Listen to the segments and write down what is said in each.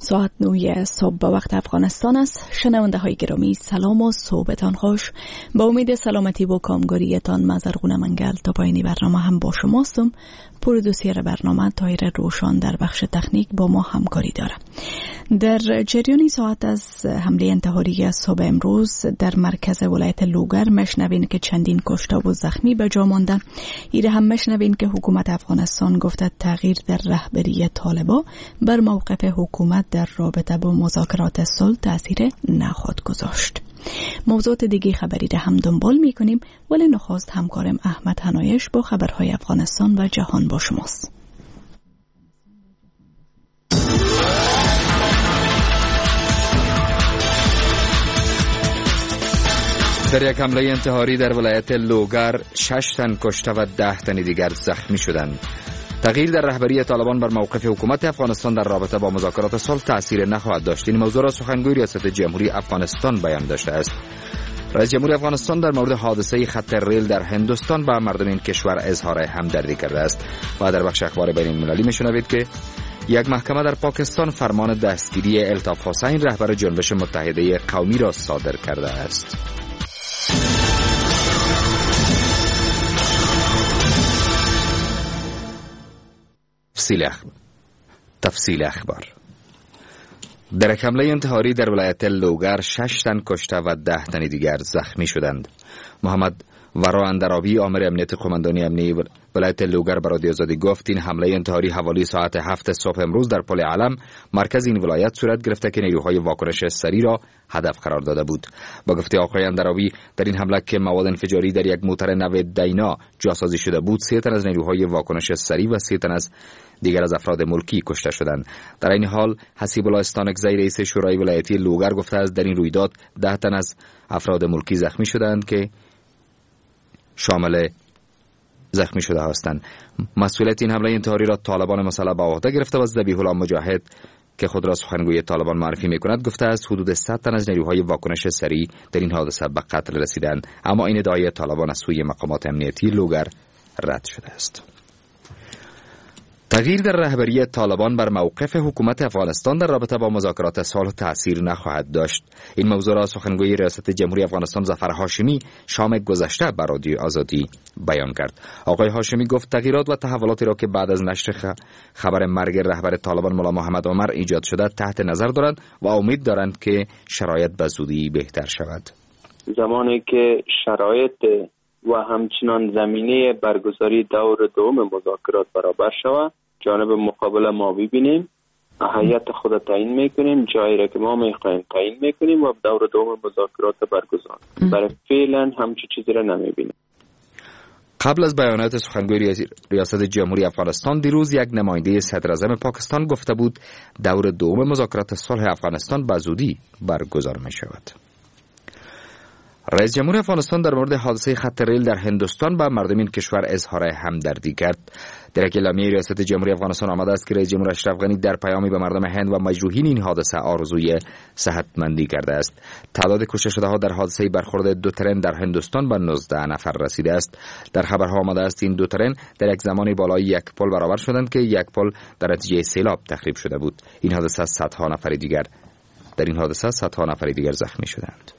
ساعت 9 صبح به وقت افغانستان است. شنونده های گرامی سلام و صبحتان خوش. با امید سلامتی و کامگاریتان مزرگون منگل تا پایانی برنامه هم با شماستم. پرودوسر برنامه طاهر روشان در بخش تکنیک با ما همکاری داره. در جریان ساعت از حمله انتحاری صبح امروز در مرکز ولایت لوگر مشنوین که چندین کشته و زخمی به جا مانده. ایره هم مشنوین که حکومت افغانستان گفته تغییر در رهبری طالبان بر موقف حکومت در رابطه با مذاکرات صلح تاثیر نخواهد گذاشت. موضوعات دیگه خبری را هم دنبال میکنیم، ولی نخست همکارم احمد حنایش با خبرهای افغانستان و جهان با شماست. در یک حمله انتحاری در ولایت لوگر 6 تن کشته و 10 تن دیگر زخمی شدند. تغییر در رهبری طالبان بر موقف حکومت افغانستان در رابطه با مذاکرات صلح تأثیر نخواهد داشت. این موضوع را سخنگوی ریاست جمهوری افغانستان بیان داشته است. رئیس جمهور افغانستان در مورد حادثه خط ریل در هندوستان با مردم این کشور اظهار همدردی کرده است. و در بخش اخبار بین المللی میشنوید که یک محکمه در پاکستان فرمان دستگیری الطاف حسین رهبر جنبش متحده قومی را صادر کرده است. تفصیل اخبار. در یک حمله انتحاری در ولایت لوگر 6 تن کشته و 10 تن دیگر زخمی شدند. محمد ورا اندرابی آمر امنیت قماندانی امنیتی ولایت لوگر به رادیو آزادی گفت این حمله انتحاری حوالی ساعت 7 صبح امروز در پل علم مرکز این ولایت صورت گرفته که نیروهای واکنش سریع را هدف قرار داده بود. با گفته آقای اندرابی در این حمله که مواد انفجاری در یک موتر نو دینا جاسازی شده بود 3 تن از نیروهای واکنش سریع و 3 تن از دیگر از افراد ملکی کشته شدند. در این حال حسیب الله استانکزی رئیس شورای ولایتی لوگر گفته است در این رویداد 10 تن از افراد ملکی زخمی شدند که شامل زخمی شده هستند. مسئولیت این حمله انتحاری را طالبان مسلح به عهده گرفته و ذبیح الله مجاهد که خود را سخنگوی طالبان معرفی می‌کند گفته است حدود 100 تن از نیروهای واکنش سریع در این حادثه به قتل رسیدند، اما این ادعای طالبان از سوی مقامات امنیتی لوگر رد شده است. تغییر در رهبری طالبان بر موقف حکومت افغانستان در رابطه با مذاکرات صلح تأثیر نخواهد داشت. این موضوع را سخنگوی ریاست جمهوری افغانستان ظفر هاشمی شام گذشته بر رادیو آزادی بیان کرد. آقای هاشمی گفت تغییرات و تحولاتی را که بعد از نشر خبر مرگ رهبر طالبان ملا محمد عمر ایجاد شده تحت نظر دارند و امید دارند که شرایط به زودی بهتر شود. زمانی که شرایط و همچنان زمینه برگزاری دور دوم مذاکرات برابر شود، جانب مقابل ما ببینیم، هیئت خود تعیین میکنیم، جایی را که ما میخوایم تعیین میکنیم و دور دوم مذاکرات برگزار. برای فعلا همچین چیزی را نمیبینیم. قبل از بیانات سخنگوی ریاست جمهوری افغانستان دیروز یک نماینده صدر اعظم پاکستان گفته بود دور دوم مذاکرات صلح افغانستان به زودی برگزار می شود. رئیس جمهور افغانستان در مورد حادثه خط ریل در هندوستان با مردم این کشور اظهار همدردی کرد. در یک اعلامیه ریاست جمهوری افغانستان آمده است که رئیس جمهور اشرف غنی در پیامی به مردم هند و مجروحین این حادثه آرزوی صحتمندی کرده است. تعداد کشته شده ها در حادثه برخورد 2 ترن در هندوستان به 19 نفر رسیده است. در خبرها آمده است این 2 ترن در یک زمانی بالای یک پل برابر شدند که یک پل در نتیجه سیلاب تخریب شده بود. این حادثه صدها نفر دیگر زخمی شدند.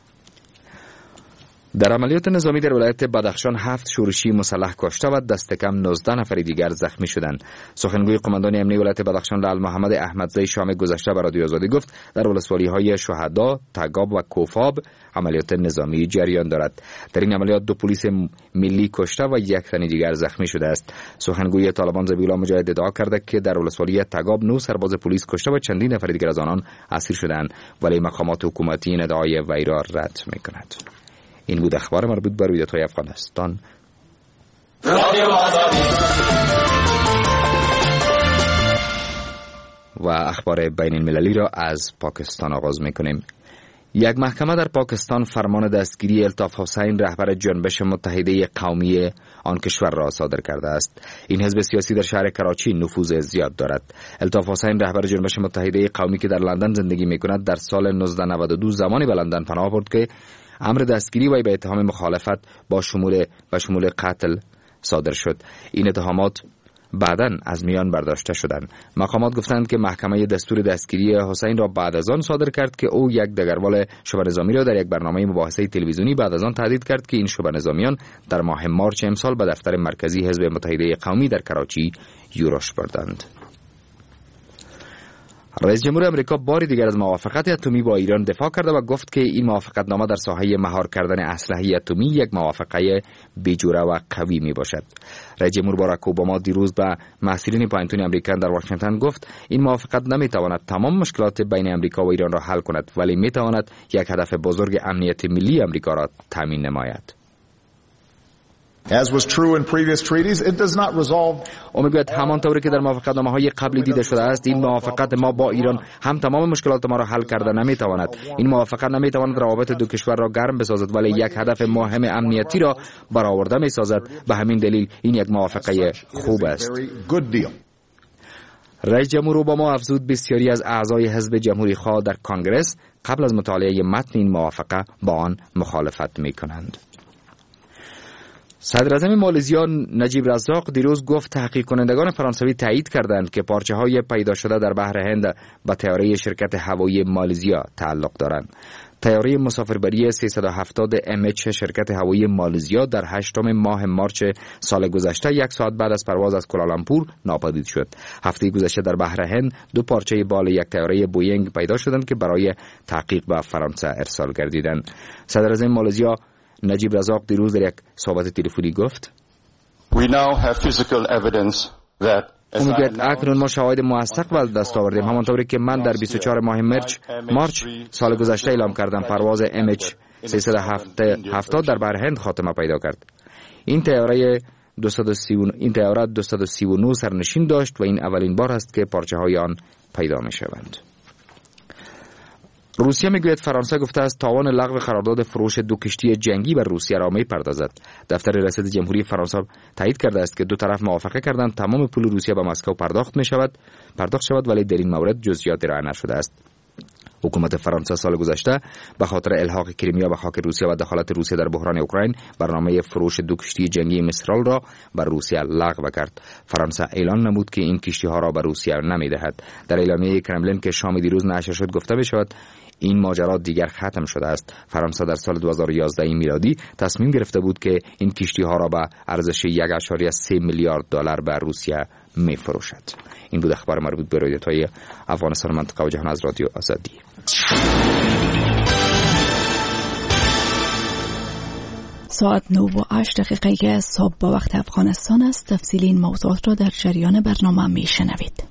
در عملیات نظامی در ولایت بدخشان 7 شورشی مسلح کشته و دست کم 19 نفر دیگر زخمی شدند. سخنگوی قماندانی امنیتی ولایت بدخشان لعل محمد احمدزی شام گذشته به رادیو آزادی گفت در ولسوالی‌های شهدا، تگاب و کوفاب عملیات نظامی جریان دارد. در این عملیات 2 پلیس ملی کشته و 1 تن دیگر زخمی شده است. سخنگوی طالبان ذبیح الله مجاهد ادعا کرده که در ولسوالی تگاب 9 سرباز پلیس کشته و چندین نفر دیگر از آنان اسیر شدند، ولی مقامات حکومتی این ادعای وی را رد می‌کند. این بود اخبار مربوط به رویدادهای افغانستان. و اخبار بین المللی را از پاکستان آغاز می‌کنیم. یک محکمه در پاکستان فرمان دستگیری الطاف حسین رهبر جنبش متحده قومی آن کشور را صادر کرده است. این حزب سیاسی در شهر کراچی نفوذ زیاد دارد. الطاف حسین رهبر جنبش متحده قومی که در لندن زندگی می‌کند در سال 1992 زمانی به لندن پناه برد که امر دستگیری وی به اتهام مخالفت با شمول قتل صادر شد. این اتهامات بعداً از میان برداشته شدند. مقامات گفتند که محکمه دستور دستگیری حسین را بعد از آن صادر کرد که او یک دگروال شبه نظامی را در یک برنامه مباحثه تلویزیونی بعد از آن تهدید کرد که این شبه نظامیان در ماه مارچ امسال به دفتر مرکزی حزب متحده قومی در کراچی یورش بردند. رئیس جمهور امریکا بار دیگر از موافقت اتمی با ایران دفاع کرده و گفت که این موافقت نامه در ساحه مهار کردن اسلحه اتمی یک موافقه بیجوره و قوی می باشد. رئیس جمهور باراک اوباما دیروز به مسئولین پایتون امریکا در واشنگتن گفت این موافقت نمی تواند تمام مشکلات بین امریکا و ایران را حل کند، ولی می تواند یک هدف بزرگ امنیت ملی امریکا را تامین نماید. As was true in previous treaties, it does not resolve. میگوید همانطوری که در موافقتنامه‌های قبلی دیده شده است، این موافقت ما با ایران هم تمام مشکلات ما را حل کرده نمیتواند. این موافقت نمیتواند روابط دو کشور را گرم بسازد، ولی یک هدف مهم امنیتی را برآورده میسازد. به همین دلیل این یک موافقه خوب است. رئیس جمهور اوباما افزود بسیاری از اعضای حزب جمهوری خواه در کنگره قبل از مطالعه متن این موافقه با آن مخالفت میکنند. صدر اعظم مالزیا نجیب رزاق دیروز گفت تحقیق کنندگان فرانسوی تایید کردند که پارچه های پیدا شده در بحر هند به طیاره شرکت هوایی مالزیا تعلق دارند. طیاره مسافربری 370 MH شرکت هوایی مالزیا در 8 ماه مارچ سال گذشته 1 ساعت بعد از پرواز از کوالالامپور ناپدید شد. هفته گذشته در بحر هند 2 پارچه بال یک طیاره بوینگ پیدا شدند که برای تحقیق به فرانسه ارسال گردیدند. صدر اعظم مالزیا نجیب رزاق دیروز در یک صحبت تلفنی گفت میگوید اکنون ما شواهد موثق به دست آوردیم، همانطوری که من در 24 ماه مارچ سال گذشته اعلام کردم پرواز MH 370 در بحر هند خاتمه پیدا کرد. این طیاره 239 سرنشین داشت و این اولین بار است که پارچه های آن پیدا می شوند. روسیه میگوید فرانسه گفته است تاوان لغو قرارداد فروش 2 کشتی جنگی بر روسیه را میپردازد. دفتر رئیس جمهوری فرانسه تایید کرده است که 2 طرف موافقه کردند تمام پول روسیه به مسکو پرداخت شود، ولی در این مورد جزئیات ارائه نشده است. حکومت فرانسه سال گذشته به خاطر الحاق کریمیا به خاک روسیه و دخالت روسیه در بحران اوکراین برنامه فروش 2 کشتی جنگی میسترال را بر روسیه لغو کرد. فرانسه اعلان نمود که این کشتی ها را به روسیه نمیدهد. در اعلامیه کرملین که شام دیروز نشر شد گفته میشود این ماجرا دیگر ختم شده است. فرانسه در سال 2011 میلادی تصمیم گرفته بود که این کشتی ها را به ارزش 1.3 میلیارد دلار به روسیه میفروشد. این بود اخبار مربوط به رویدادهای افغانستان و منطقه و جهان از رادیو آزادی. ساعت 9:08 صبح با وقت افغانستان است. تفصیل این موضوعات را در جریان برنامه میشنوید.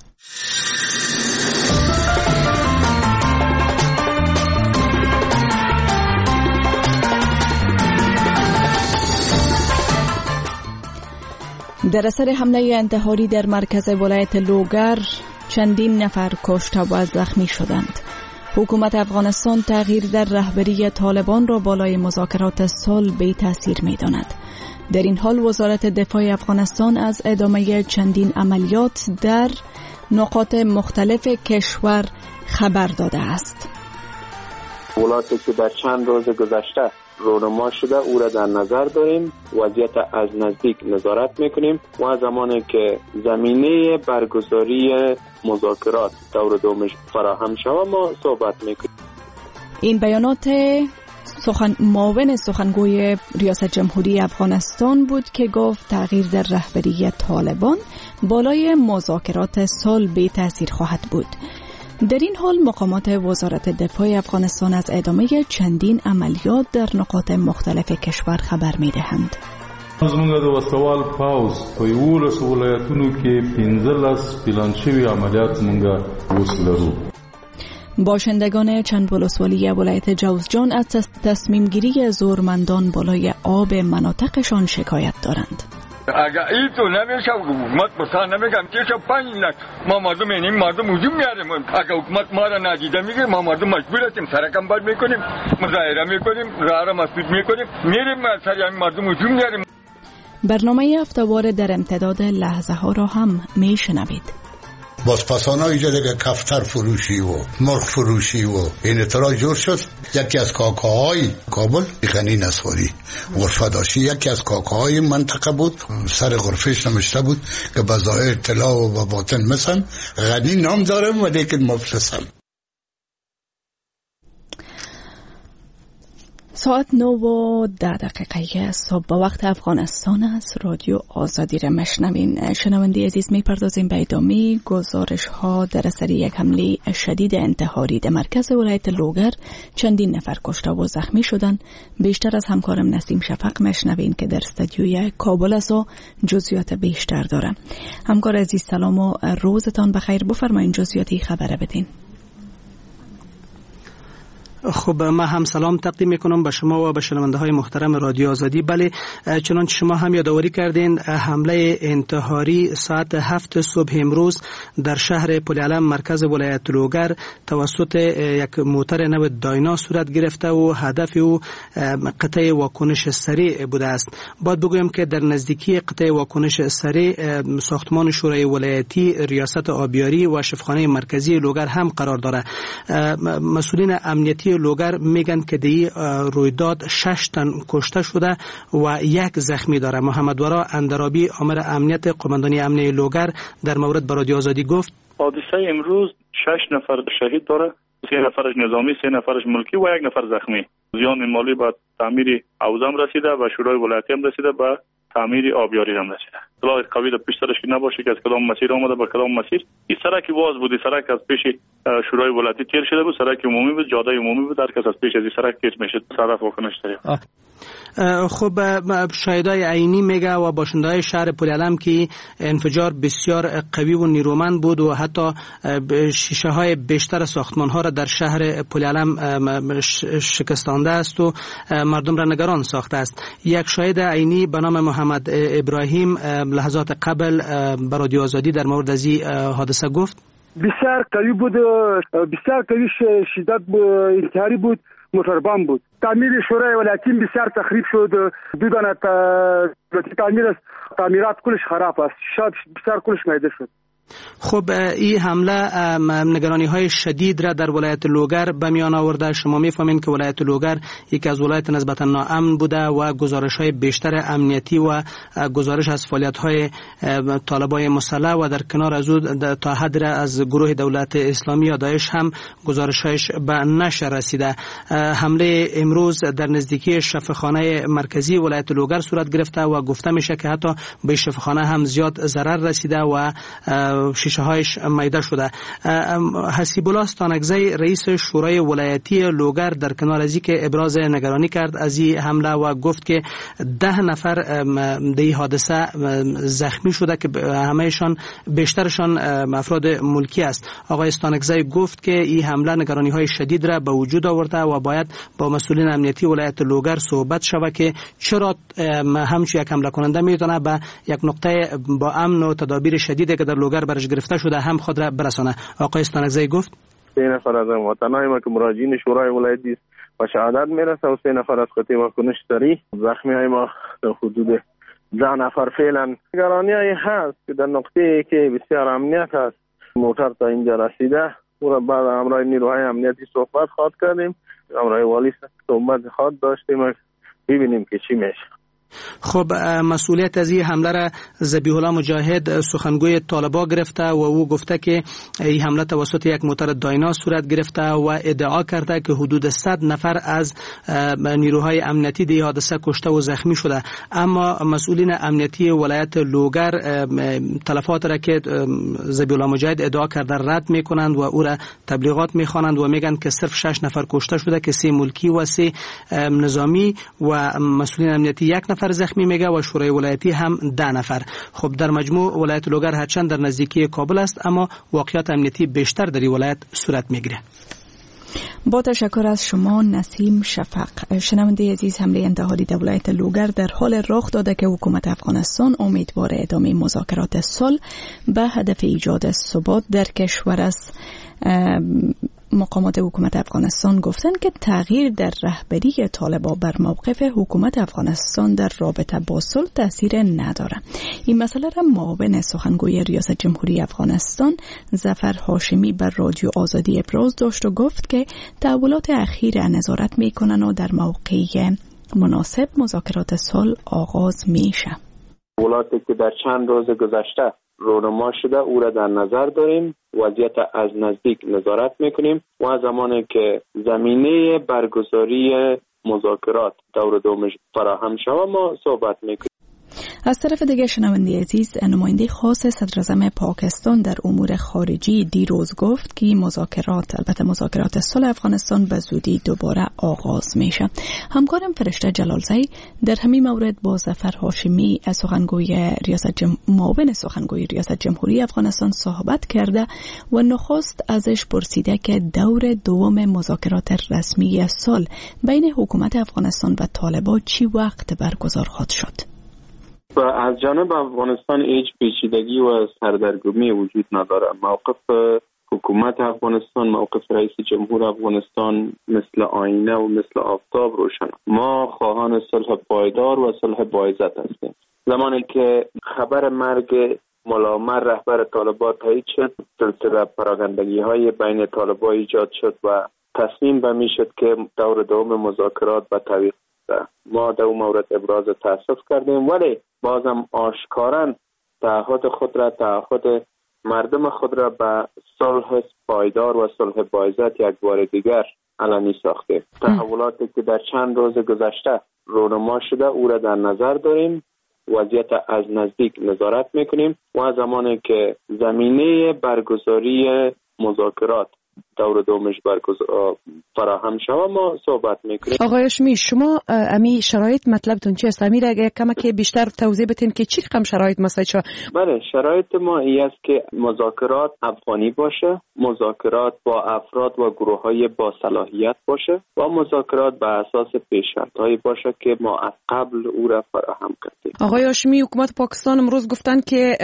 در اثر حمله انتحاری در مرکز ولایت لوگر چندین نفر کشته و زخمی شدند. حکومت افغانستان تغییر در رهبری طالبان را بالای مذاکرات صلح بی تأثیر می داند. در این حال وزارت دفاع افغانستان از ادامه چندین عملیات در نقاط مختلف کشور خبر داده است. ولاتی که در چند روز گذشته رونما شده او را در نظر داریم، وضعیت از نزدیک نظارت میکنیم و زمانی که زمینه برگزاری مذاکرات دور دومش فراهم شود ما صحبت میکنیم. این بیانات معاون سخنگوی ریاست جمهوری افغانستان بود که گفت تغییر در رهبری طالبان بالای مذاکرات صلح بی تأثیر خواهد بود. در این حال مقامات وزارت دفاع افغانستان از ادامه چندین عملیات در نقاط مختلف کشور خبر می‌دهند. زموږ د وسوال پاوز په 11 ولایتونو کې 15 پلان شوي عملیات موږ اوس لرو. باشندگان چند ولسوالی ولایت جوزجان از تصمیم گیری زورمندان بالای آب مناطقشان شکایت دارند. اگر این تو نمیشه حکومت بسا نمیگم تیشه 5 لک ما مردم اینیم مردم وجود میاریم. اگر حکومت ما را نادیده میگه ما مردم مجبور هستیم سرکم باد میکنیم، مظاهره میکنیم، راه را مسدود میکنیم، میریم سریع مردم وجود میاریم. برنامه هفته‌وار در امتداد لحظه ها را هم میشنوید. بازپسان‌ها اینجا دیگه کفتر فروشی و مرغ فروشی و این اطلاع جور شد. یکی از کاکاهای کابل غنی نصواری غرفه داشتی، یکی از کاکاهای منطقه بود، سر غرفهش نوشته بود که به ظاهر اطلاع و به باطن مثلا غنی نام دارم و لیکن مفلسم. ساعت 9:10 صبح به وقت افغانستان است. رادیو آزادی را مشنوین. شنونده عزیز، میپردازیم به ادامه گزارش ها در اثر یک حمله شدید انتحاری در مرکز ولایت لوگر چندین نفر کشته و زخمی شدند. بیشتر از همکارم نسیم شفق مشنوین که در استودیوی کابل است و جزئیات بیشتر داره. همکار عزیز سلام و روزتان بخیر. بفرمایید جزئیاتی خبر بدین. خب من هم سلام تقدیم میکنم به شما و به شنونده های محترم رادیو آزادی. بله، چنانچه شما هم یادآوری کردین، حمله انتحاری ساعت 7 صبح امروز در شهر پلعلم مرکز ولایت لوگر توسط یک موتر نو داینا صورت گرفته و هدف او قطع واکنش سریع بوده است. باید بگویم که در نزدیکی قطع واکنش سریع ساختمان شورای ولایتی، ریاست آبیاری و شفاخانه مرکزی لوگر هم قرار داره. مسئولین امنیتی لوگر میگن که دی رویداد 6 تن کشته شده و 1 زخمی داره. محمد ورا اندرابی آمر امنیت قماندانی امنیتی لوگر در مورد به رادیو آزادی گفت حادثه امروز 6 نفر شهید داره، 3 نفرش نظامی، 3 نفرش ملکی و 1 نفر زخمی. زیان مالی به تعمیر حوزه رسیده و شورای ولایتی هم رسیده، به تعمیر آبیاری هم رسیده. اطلاع قوی در پیش سرش نباشه که از کدام مسیر آمده به کدام مسیر. این سرک واز بود، سرک از پیش شورای ولایتی تیر شده بود، سرک عمومی بود، جاده عمومی بود، هر کس از پیش از این سرک تیر میشه. طرف واکنش داره. خب شاهدای عینی میگه و باشنده‌های شهر پلعلم که انفجار بسیار قوی و نیرومند بود و حتی شیشه های بیشتر ساختمان ها را در شهر پلعلم شکستانده است و مردم را نگران ساخته است. یک شاهد عینی به نام محمد ابراهیم لحظات قبل به رادیو آزادی در مورد از این حادثه گفت بسیار قوی بود، بسیار قوی شدت انتحاری بود، موتوربان بود. تعمیر شورای ولایتی بسیار تخریب شد. بدون تعمیرات کلش خراب است. شاید بسیار کلش مایده شد. خب این حمله نگرانی های شدید را در ولایت لوگر به میان آورده. شما میفهمین که ولایت لوگر یکی از ولایت نسبتا ناامن بوده و گزارش های بیشتر امنیتی و گزارش از فعالیت های طالبای مسلح و در کنار از اون تا حد را از گروه دولت اسلامی یا داعش هم گزارش هایش به نشر رسیده. حمله امروز در نزدیکی شفاخانه مرکزی ولایت لوگر صورت گرفته و گفته میشه که حتی به شفاخانه هم زیاد ضرر رسیده و شیشه هایش میده شده. حسیب الله ستانکزی رئیس شورای ولایتی لوگر در کنار از که ابراز نگرانی کرد از این حمله و گفت که 10 نفر در این حادثه زخمی شده که همهشان بیشترشان افراد ملکی است. آقای ستانکزی گفت که این حمله نگرانی های شدید را به وجود آورده و باید با مسئولین امنیتی ولایت لوگر صحبت شود که چرا همچون یک حمله کننده میتونه به یک نقطه با امن و تدابیر شدیدی که در لوگر برش گرفته شده هم خود را برسانه. آقای ستانکزی گفت 3 نفر از وطنای ما که مراجعین شورای ولایتی و شهادت میرسه و 3 نفر از قطع واکنش سریع. زخمی های ما در حدود 10 نفر فعلا. نگرانی هایی هست که در نقطه که بسیار امنیت هست موتر تا اینجا رسیده و بعد همراه نیروهای امنیتی صحبت خواهد کردیم، همراه والی صحبت خواهد داشتیم و ببینیم که چی میشه. خب مسئولیت از این حمله را ذبیح الله مجاهد سخنگوی طالبا گرفته و او گفته که این حمله توسط یک موتر داینا صورت گرفته و ادعا کرده که حدود 100 نفر از نیروهای امنیتی در حادثه کشته و زخمی شده. اما مسئولین امنیتی ولایت لوگر تلفات را که ذبیح الله مجاهد ادعا کرده رد میکنند و او را تبلیغات میخوانند و میگن که صرف 6 نفر کشته شده که 3 ملکی و 3 نظامی و مسئولین امنیتی 1 نفر زخمی میگه و شورای ولایتی هم 10 نفر. خب در مجموع ولایت لوگر هرچند در نزدیکی کابل است اما واقعیت امنیتی بیشتر در این ولایت صورت میگیره. با تشکر از شما نسیم شفق. شنونده عزیز، حمله انتحاری در ولایت لوگر در حال رخ داده که حکومت افغانستان امیدوار ادامه مذاکرات صلح به هدف ایجاد ثبات در کشور است. مقامات حکومت افغانستان گفتند که تغییر در رهبری طالبان بر موقف حکومت افغانستان در رابطه با صلح تاثیر نداره. این مسئله را معاون سخنگوی ریاست جمهوری افغانستان ظفر هاشمی بر رادیو آزادی ابراز داشت و گفت که تحولات اخیر نظارت میکنن و در موقع مناسب مذاکرات صلح آغاز میشه. تحولاتی که در چند روز گذشته رونما شده او را در نظر داریم، وضعیت از نزدیک نظارت میکنیم و زمانی که زمینه برگزاری مذاکرات دور دومش فراهم شود ما صحبت میکنیم. از طرف دیگر شنونده عزیز، نماینده خاص صدراعظم پاکستان در امور خارجی دیروز گفت که مذاکرات صلح افغانستان به زودی دوباره آغاز میشه. همکارم فرشته جلالزی در همین مورد با ظفر هاشمی معاون سخنگوی ریاست جمهوری افغانستان صحبت کرده و نخست ازش پرسیده که دور دوم مذاکرات رسمی صلح بین حکومت افغانستان و طالبان چی وقت برگزار خواهد شد؟ و از جانب افغانستان هیچ پیچیدگی و سردرگمی وجود نداره. موقف حکومت افغانستان، موقف رئیس جمهور افغانستان مثل آینه و مثل آفتاب روشن. ما خواهان صلح پایدار و صلح باعزت هستیم. زمانی که خبر مرگ ملا عمر رهبر طالبان تایید شد، سلسله پراگندگی های بین طالبان ایجاد شد و تصمیم به می شد که دور دوم مذاکرات به تعویق ده. ما در اون مورد ابراز تأسف کردیم، ولی بازم آشکارا تعهد مردم خود را به صلح پایدار و صلح باعزت یک بار دیگر علنی ساخته. تحولاتی که در چند روز گذشته رونما شده او را در نظر داریم، وضعیت از نزدیک نظارت میکنیم و زمانی که زمینه برگزاری مذاکرات دور دومش فراهم شود ما صحبت میکنیم. آقای هاشمی، شما امی شرایط مطلبتون چی است؟ امیر اگه کمک بیشتر توضیح بدین که چی رقم شرایط مثلا چه؟ بله، شرایط ما این است که مذاکرات افغانی باشه، مذاکرات با افراد و گروه های با صلاحیت باشه و مذاکرات به اساس پیش‌شرط‌هایی باشه که ما از قبل او را فراهم کردیم. آقای هاشمی، حکومت پاکستان امروز گفتن که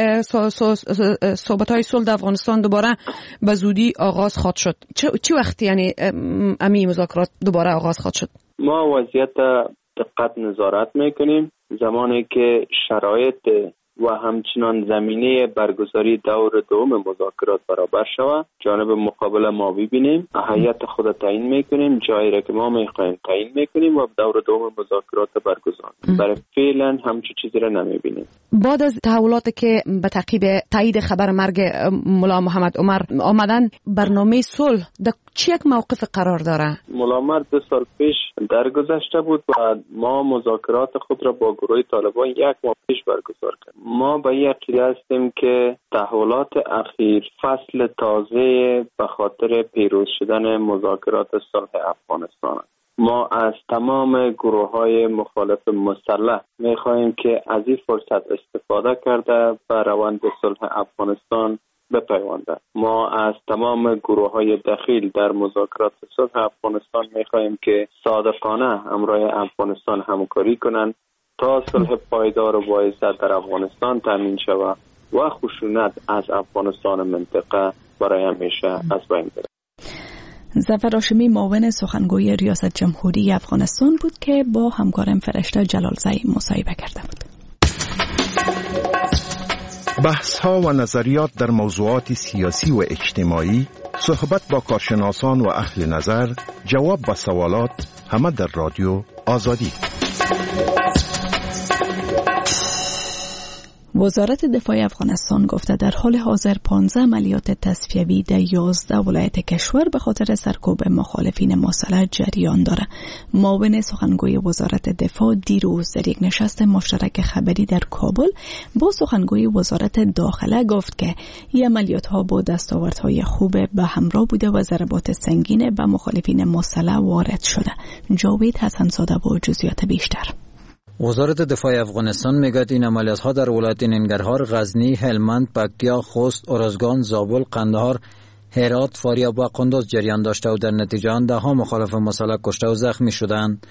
صحبت‌های صلح افغانستان دوباره به زودی آغاز خواهد شد. چه وقتی یعنی امی مذاکرات دوباره آغاز خواهد شد؟ ما وضعیت دقت نظارت میکنیم. زمانی که شرایط و همچنان زمینه برگزاری دور دوم مذاکرات برابر شود، جانب مقابل ما ببینیم، هیئت خود تعیین میکنیم، جایی را که ما میخوایم تعیین میکنیم و دور دوم مذاکرات برگزار. برای فعلا همچین چیزی را نمیبینیم. بعد از تحولاتی که به تعقیب تایید خبر مرگ ملا محمد عمر آمدن، برنامه صلح در چه یک موقف قرار داره؟ ملا عمر 2 سال پیش درگذشته بود و ما مذاکرات خود را با گروه طالبان 1 ماه پیش برگزار کردیم. ما به این عقیده هستیم که تحولات اخیر فصل تازه به خاطر پیروز شدن مذاکرات صلح افغانستان است. ما از تمام گروه‌های مخالف مسلح می‌خواهیم که از این فرصت استفاده کرده به روند صلح افغانستان بپیونده. ما از تمام گروه‌های دخیل در مذاکرات صلح افغانستان می‌خواهیم که صادقانه همراه افغانستان همکاری کنند تا صلح پایدار و باعث در افغانستان تامین شود و خشونت از افغانستان منطقه برای همیشه از بین بره. ظفر هاشمی معاون سخنگوی ریاست جمهوری افغانستان بود که با همکارم فرشته جلالزی مصاحبه کرده بود. بحث ها و نظریات در موضوعات سیاسی و اجتماعی، صحبت با کارشناسان و اهل نظر، جواب به سوالات، همه در رادیو آزادی. وزارت دفاع افغانستان گفته در حال حاضر 15 عملیات تصفیوی در 11 ولایت کشور به خاطر سرکوب مخالفین مسلح جریان داره. معاون سخنگوی وزارت دفاع دیروز در یک نشست مشترک خبری در کابل با سخنگوی وزارت داخله گفت که این عملیات ها با دستاوردهای خوب به همراه بوده و ضربات سنگین به مخالفین مسلح وارد شده. جاوید حسن‌زاده با جزئیات بیشتر. وزارت دفاع افغانستان میگه این عملیات‌ها در ولایت ننگرهار، غزنی، هلمند، پکتیا، خوست، ارزگان، زابل، قندهار، هرات، فاریاب و قندوز جریان داشته و در نتیجه آن 10 مخالف مسلح کشته و زخمی شدند.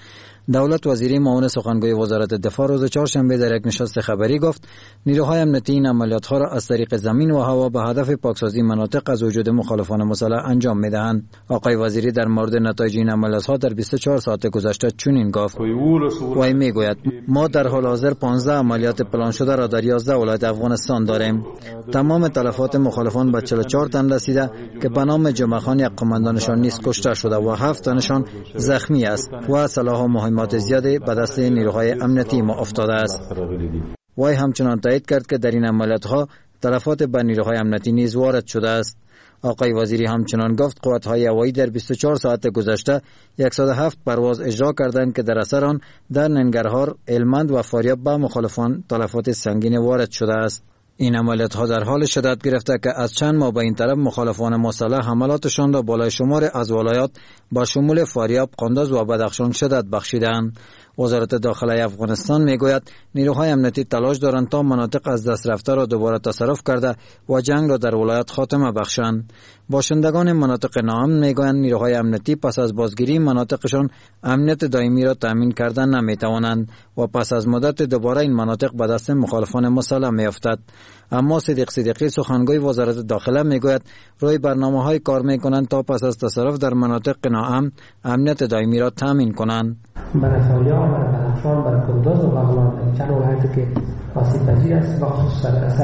دولت وزیری معاون سخنگوی وزارت دفاع روز چهارشنبه در یک نشست خبری گفت نیروهای امنیتی این عملیات‌ها را از طریق زمین و هوا به هدف پاکسازی مناطق از وجود مخالفان مسلح انجام می‌دهند. آقای وزیری در مورد نتایج این عملیات‌ها در 24 ساعت گذشته چنین گفت: وی میگوید ما در حال حاضر 15 عملیات پلان شده را در 11 ولایت افغانستان داریم. تمام تلفات مخالفان به 44 تن رسیده که به نام جمعه خان یک قماندانشان نیز کشته شده و 7 تنشان زخمی است و سلاح و مهمات زیادی به دست نیروهای امنیتی ما افتاده است. وی همچنان تایید کرد که در این عملیات‌ها تلفات به نیروهای امنیتی نیز وارد شده است. آقای وزیری همچنان گفت قوات‌های هوایی در 24 ساعت گذشته 107 پرواز اجرا کردند که در اثر آن در ننگرهار، هلمند و فاریاب به مخالفان تلفات سنگین وارد شده است. این عملیات‌ها در حال شدت گرفته که از چند ماه به این طرف مخالفان مسلح حملاتشان را بالای شمار از ولایات با شمول فاریاب، قندوز و بدخشان شدت بخشیدند. وزارت داخله افغانستان میگوید نیروهای امنیتی تلاش دارند تا مناطق از دست رفته را دوباره تصرف کرده و جنگ را در ولایت خاتمه بخشند. باشندگان مناطق ناامن میگویند نیروهای امنیتی پس از بازگیری مناطقشان امنیت دائمی را تامین کردن نمیتوانند و پس از مدت دوباره این مناطق به دست مخالفان مسلح میافتد. اما صدیق صدیقی سخنگوی وزارت داخله میگوید روی برنامه‌های کار میکنند تا پس از تصرف در مناطق ناامن امنیت دائمی را تامین کنند. برای فاریاب، برای بدخشان، برای قندوز و بغلان چند ولایتی که آسیب پذیر است و خصوص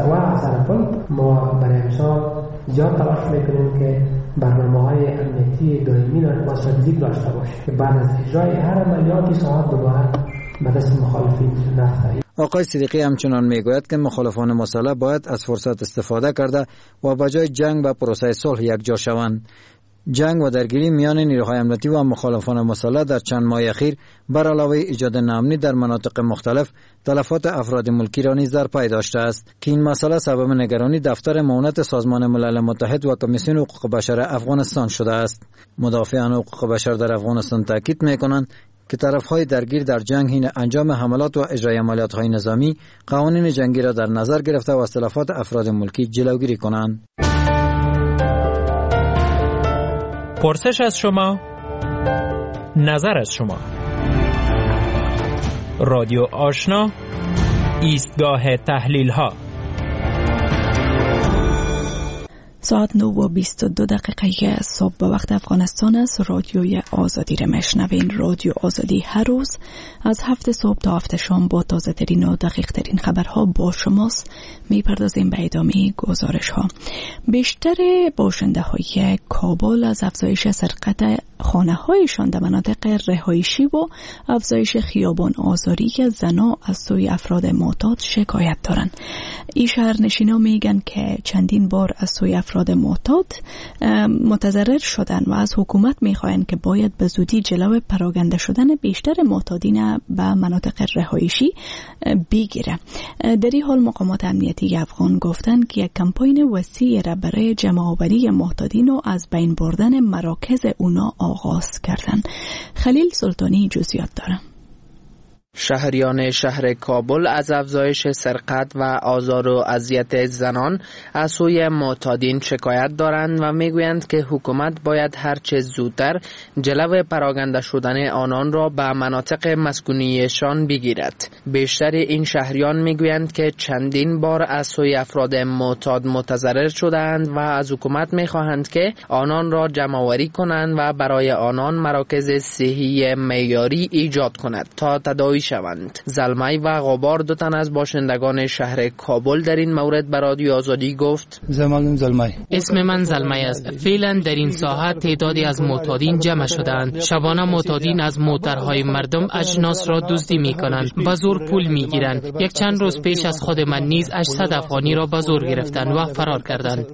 سرپل ما برای امسال زیاد تلاش میکنیم که برنامه‌های امنیتی دائمی را تدریج داشته باشه که بعد از اجرای هر عملیاتی ساعت دوباره به دست مخالفین نفت. آقای صدیقی همچنان میگوید که مخالفان مسلح باید از فرصت استفاده کرده و به جای جنگ به پروسه صلح یکجا شوند. جنگ و درگیری میان نیروهای امنیتی و مخالفان مسلح در چند ماه اخیر بر علاوه ایجاد ناامنی در مناطق مختلف تلفات افراد ملکی را نیز در پی داشته است که این مسئله سبب نگرانی دفتر معاونت سازمان ملل متحد و کمیسیون حقوق بشر افغانستان شده است. مدافعان حقوق بشر در افغانستان تاکید میکنند که طرفهای درگیر در جنگ حین انجام حملات و اجرای عملیات‌های نظامی قوانین جنگی را در نظر گرفته و از تلفات افراد ملکی جلوگیری کنند. پرسش از شما، نظر از شما. رادیو آشنا، ایستگاه تحلیل ها. ساعت 9:22 صبح به وقت افغانستان است. رادیوی آزادی را میشنوین. رادیو آزادی هر روز از 7 صبح تا 7 شام با تازه ترین و دقیق ترین خبرها با شماست. میپردازیم به ادامه گزارش ها. بیشتر باشنده های کابل از افزایش سرقت خانه هایشان در مناطق رهایشی و افزایش خیابان آزاری زنا از سوی افراد معتاد شکایت دارند. این شهرنشینا میگن که چندین بار از سوی افراد معتاد متضرر شدن و از حکومت میخواین که باید به زودی جلو پراگنده شدن بیشتر معتادین به مناطق رهایشی بگیره. در این حال مقامات امنیتی افغان گفتن که یک کمپاین وسیع را برای جمع‌آوری معتادین و از بین بردن مراکز اونا آغاز کردن. خلیل سلطانی جزئیات داره. شهریان شهر کابل از افزایش سرقت و آزار و اذیت زنان از سوی معتادین شکایت دارند و میگویند که حکومت باید هرچه زودتر جلو پراگنده شدن آنان را به مناطق مسکونیشان بگیرد. بیشتر این شهریان میگویند که چندین بار از سوی افراد معتاد متضرر شدند و از حکومت میخواهند که آنان را جمع‌آوری کنند و برای آنان مراکز صحی معیاری ایجاد کند تا تداوی شوند. زلمه و غبار دو تن از باشندگان شهر کابل در این مورد به رادیو آزادی گفت: اسم من زلمه است. فعلا در این ساحه تعدادی از معتادین جمع شدند. شبانه معتادین از موترهای مردم اجناس را دزدی می‌کنند، به زور پول می‌گیرند. یک چند روز پیش از خود من نیز 800 افغانی را به زور گرفتند و فرار کردند.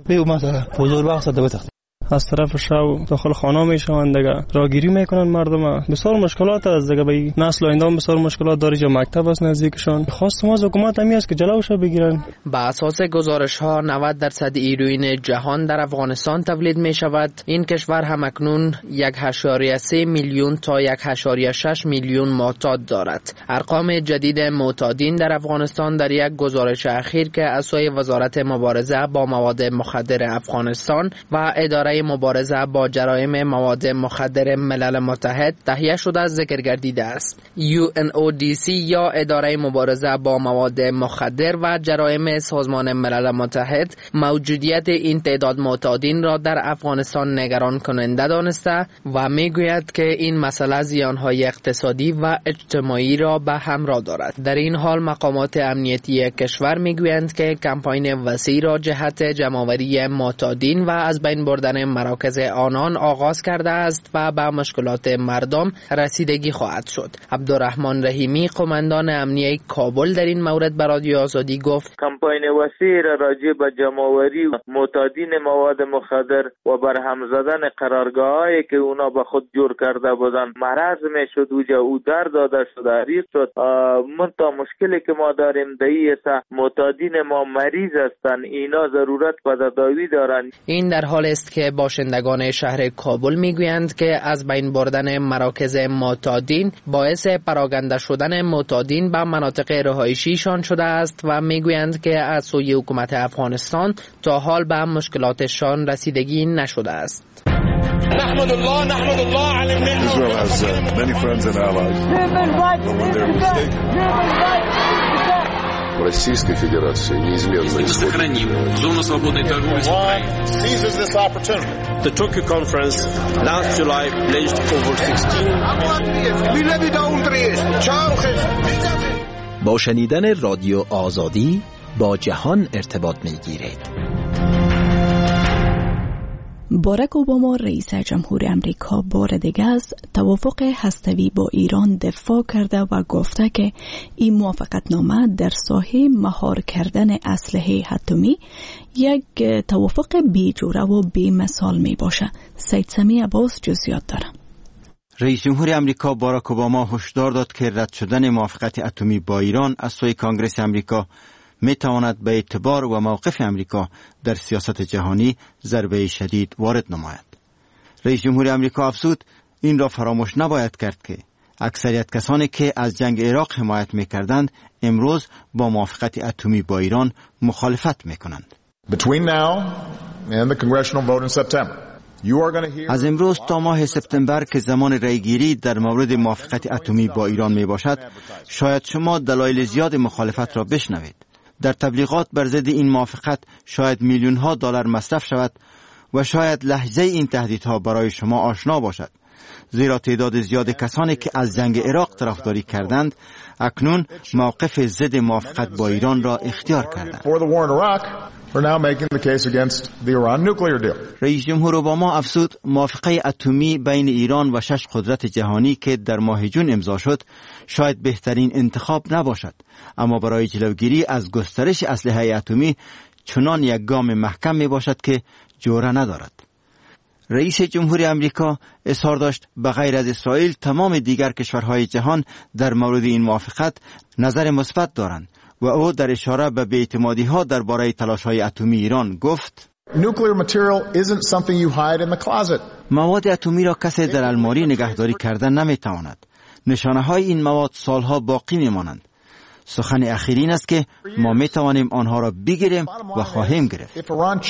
از طرف شو داخل خانه میشوند دیگه راگیری میکنن مردم. بسیار مشکلات از دیگه به نسل آینده بسیار مشکلات داره. جا مکتب است نزدیکشان. خواست ما از حکومت همی است که جلوش بگیرن. با اساس گزارش ها 90% هیروئین جهان در افغانستان تولید می شود. این کشور همکنون 1.3 میلیون تا 1.6 میلیون معتاد دارد. ارقام جدید معتادین در افغانستان در یک گزارش اخیر که از سوی وزارت مبارزه با مواد مخدر افغانستان و اداره برای مبارزه با جرایم مواد مخدر ملل متحد تهیه شده ذکر گردیده است. UNODC یا اداره مبارزه با مواد مخدر و جرایم سازمان ملل متحد موجودیت این تعداد معتادین را در افغانستان نگران کننده دانسته و میگوید که این مسئله زیانهای اقتصادی و اجتماعی را به همراه دارد. در این حال مقامات امنیتی کشور میگویند که کمپاین وسیع را جهت جمع‌آوری معتادین و از بین بردن مراکز آنان آغاز کرده است و به مشکلات مردم رسیدگی خواهد شد. عبدالرحمن رحیمی قماندان امنیه کابل در این مورد به رادیو آزادی گفت کمپاین وسیع را راجع به جمع‌آوری معتادین مواد مخدر و برهم زدن قرارگاهایی که اونا به خود جور کرده بودند مرض میشد او در داده شد عریض شد. منتها مشکلی که ما داریم دیگه معتادین ما مریض هستند، اینا ضرورت به تداوی دارند. این در حال است که باشندگان شهر کابل میگویند که از بین بردن مراکز معتادین باعث پراگنده شدن معتادین به مناطق رهایشیشان شده است و میگویند که از سوی حکومت افغانستان تا حال به مشکلاتشان رسیدگی نشده است. نحمد الله على النعمة. Israel has many friends and allies. But when they're mistaken. Российской Федерации неизменно сохраним зону свободной торговли с Украиной. Seizes this opportunity. The Tokyo conference last July pledged over 16. با شنیدن رادیو آزادی با جهان ارتباط می‌گیرید. باراک اوباما رئیس جمهور امریکا بار دیگر از توافق هسته‌ای با ایران دفاع کرده و گفته که این موافقتنامه در ساحه مهار کردن اسلحه اتمی یک توافق بی‌جوره و بی‌مثال می باشه. سید سمی عباس جزئیات داره. رئیس جمهور امریکا باراک اوباما هشدار داد که رد شدن موافقت اتمی با ایران از سوی کنگره امریکا می تواند به اعتبار و موقف امریکا در سیاست جهانی ضربه شدید وارد نماید. رئیس جمهور امریکا افزود این را فراموش نباید کرد که اکثریت کسانی که از جنگ عراق حمایت می کردند امروز با موافقت اتمی با ایران مخالفت می کنند. از امروز تا ماه سپتامبر که زمان رأیگیری در مورد موافقت اتمی با ایران می باشد، شاید شما دلایل زیاد مخالفت را بشنوید. در تبلیغات بر ضد این موافقت شاید میلیون ها دلار مصرف شود و شاید لحظه این تهدیدها برای شما آشنا باشد، زیرا تعداد زیاد کسانی که از جنگ عراق طرفداری کردند اکنون موقف ضد موافقت با ایران را اختیار کردند. رئیس جمهور اوباما افزود موافقه اتمی بین ایران و 6 قدرت جهانی که در ماه جون امضا شد شاید بهترین انتخاب نباشد، اما برای جلوگیری از گسترش اسلحه اتمی چنان یک گام محکم می باشد که جوره ندارد. رئیس جمهور امریکا اظهار داشت به غیر از اسرائیل تمام دیگر کشورهای جهان در مورد این موافقت نظر مثبت دارند و او در اشاره به بی‌اعتمادی‌ها درباره تلاش‌های اتمی ایران گفت مواد اتمی را کسی در الماری نگهداری کردن نمی‌تواند. نشانه‌های این مواد سالها باقی می‌مانند. سخن اخیری این است که ما می‌توانیم آنها را بگیریم و خواهیم گرفت.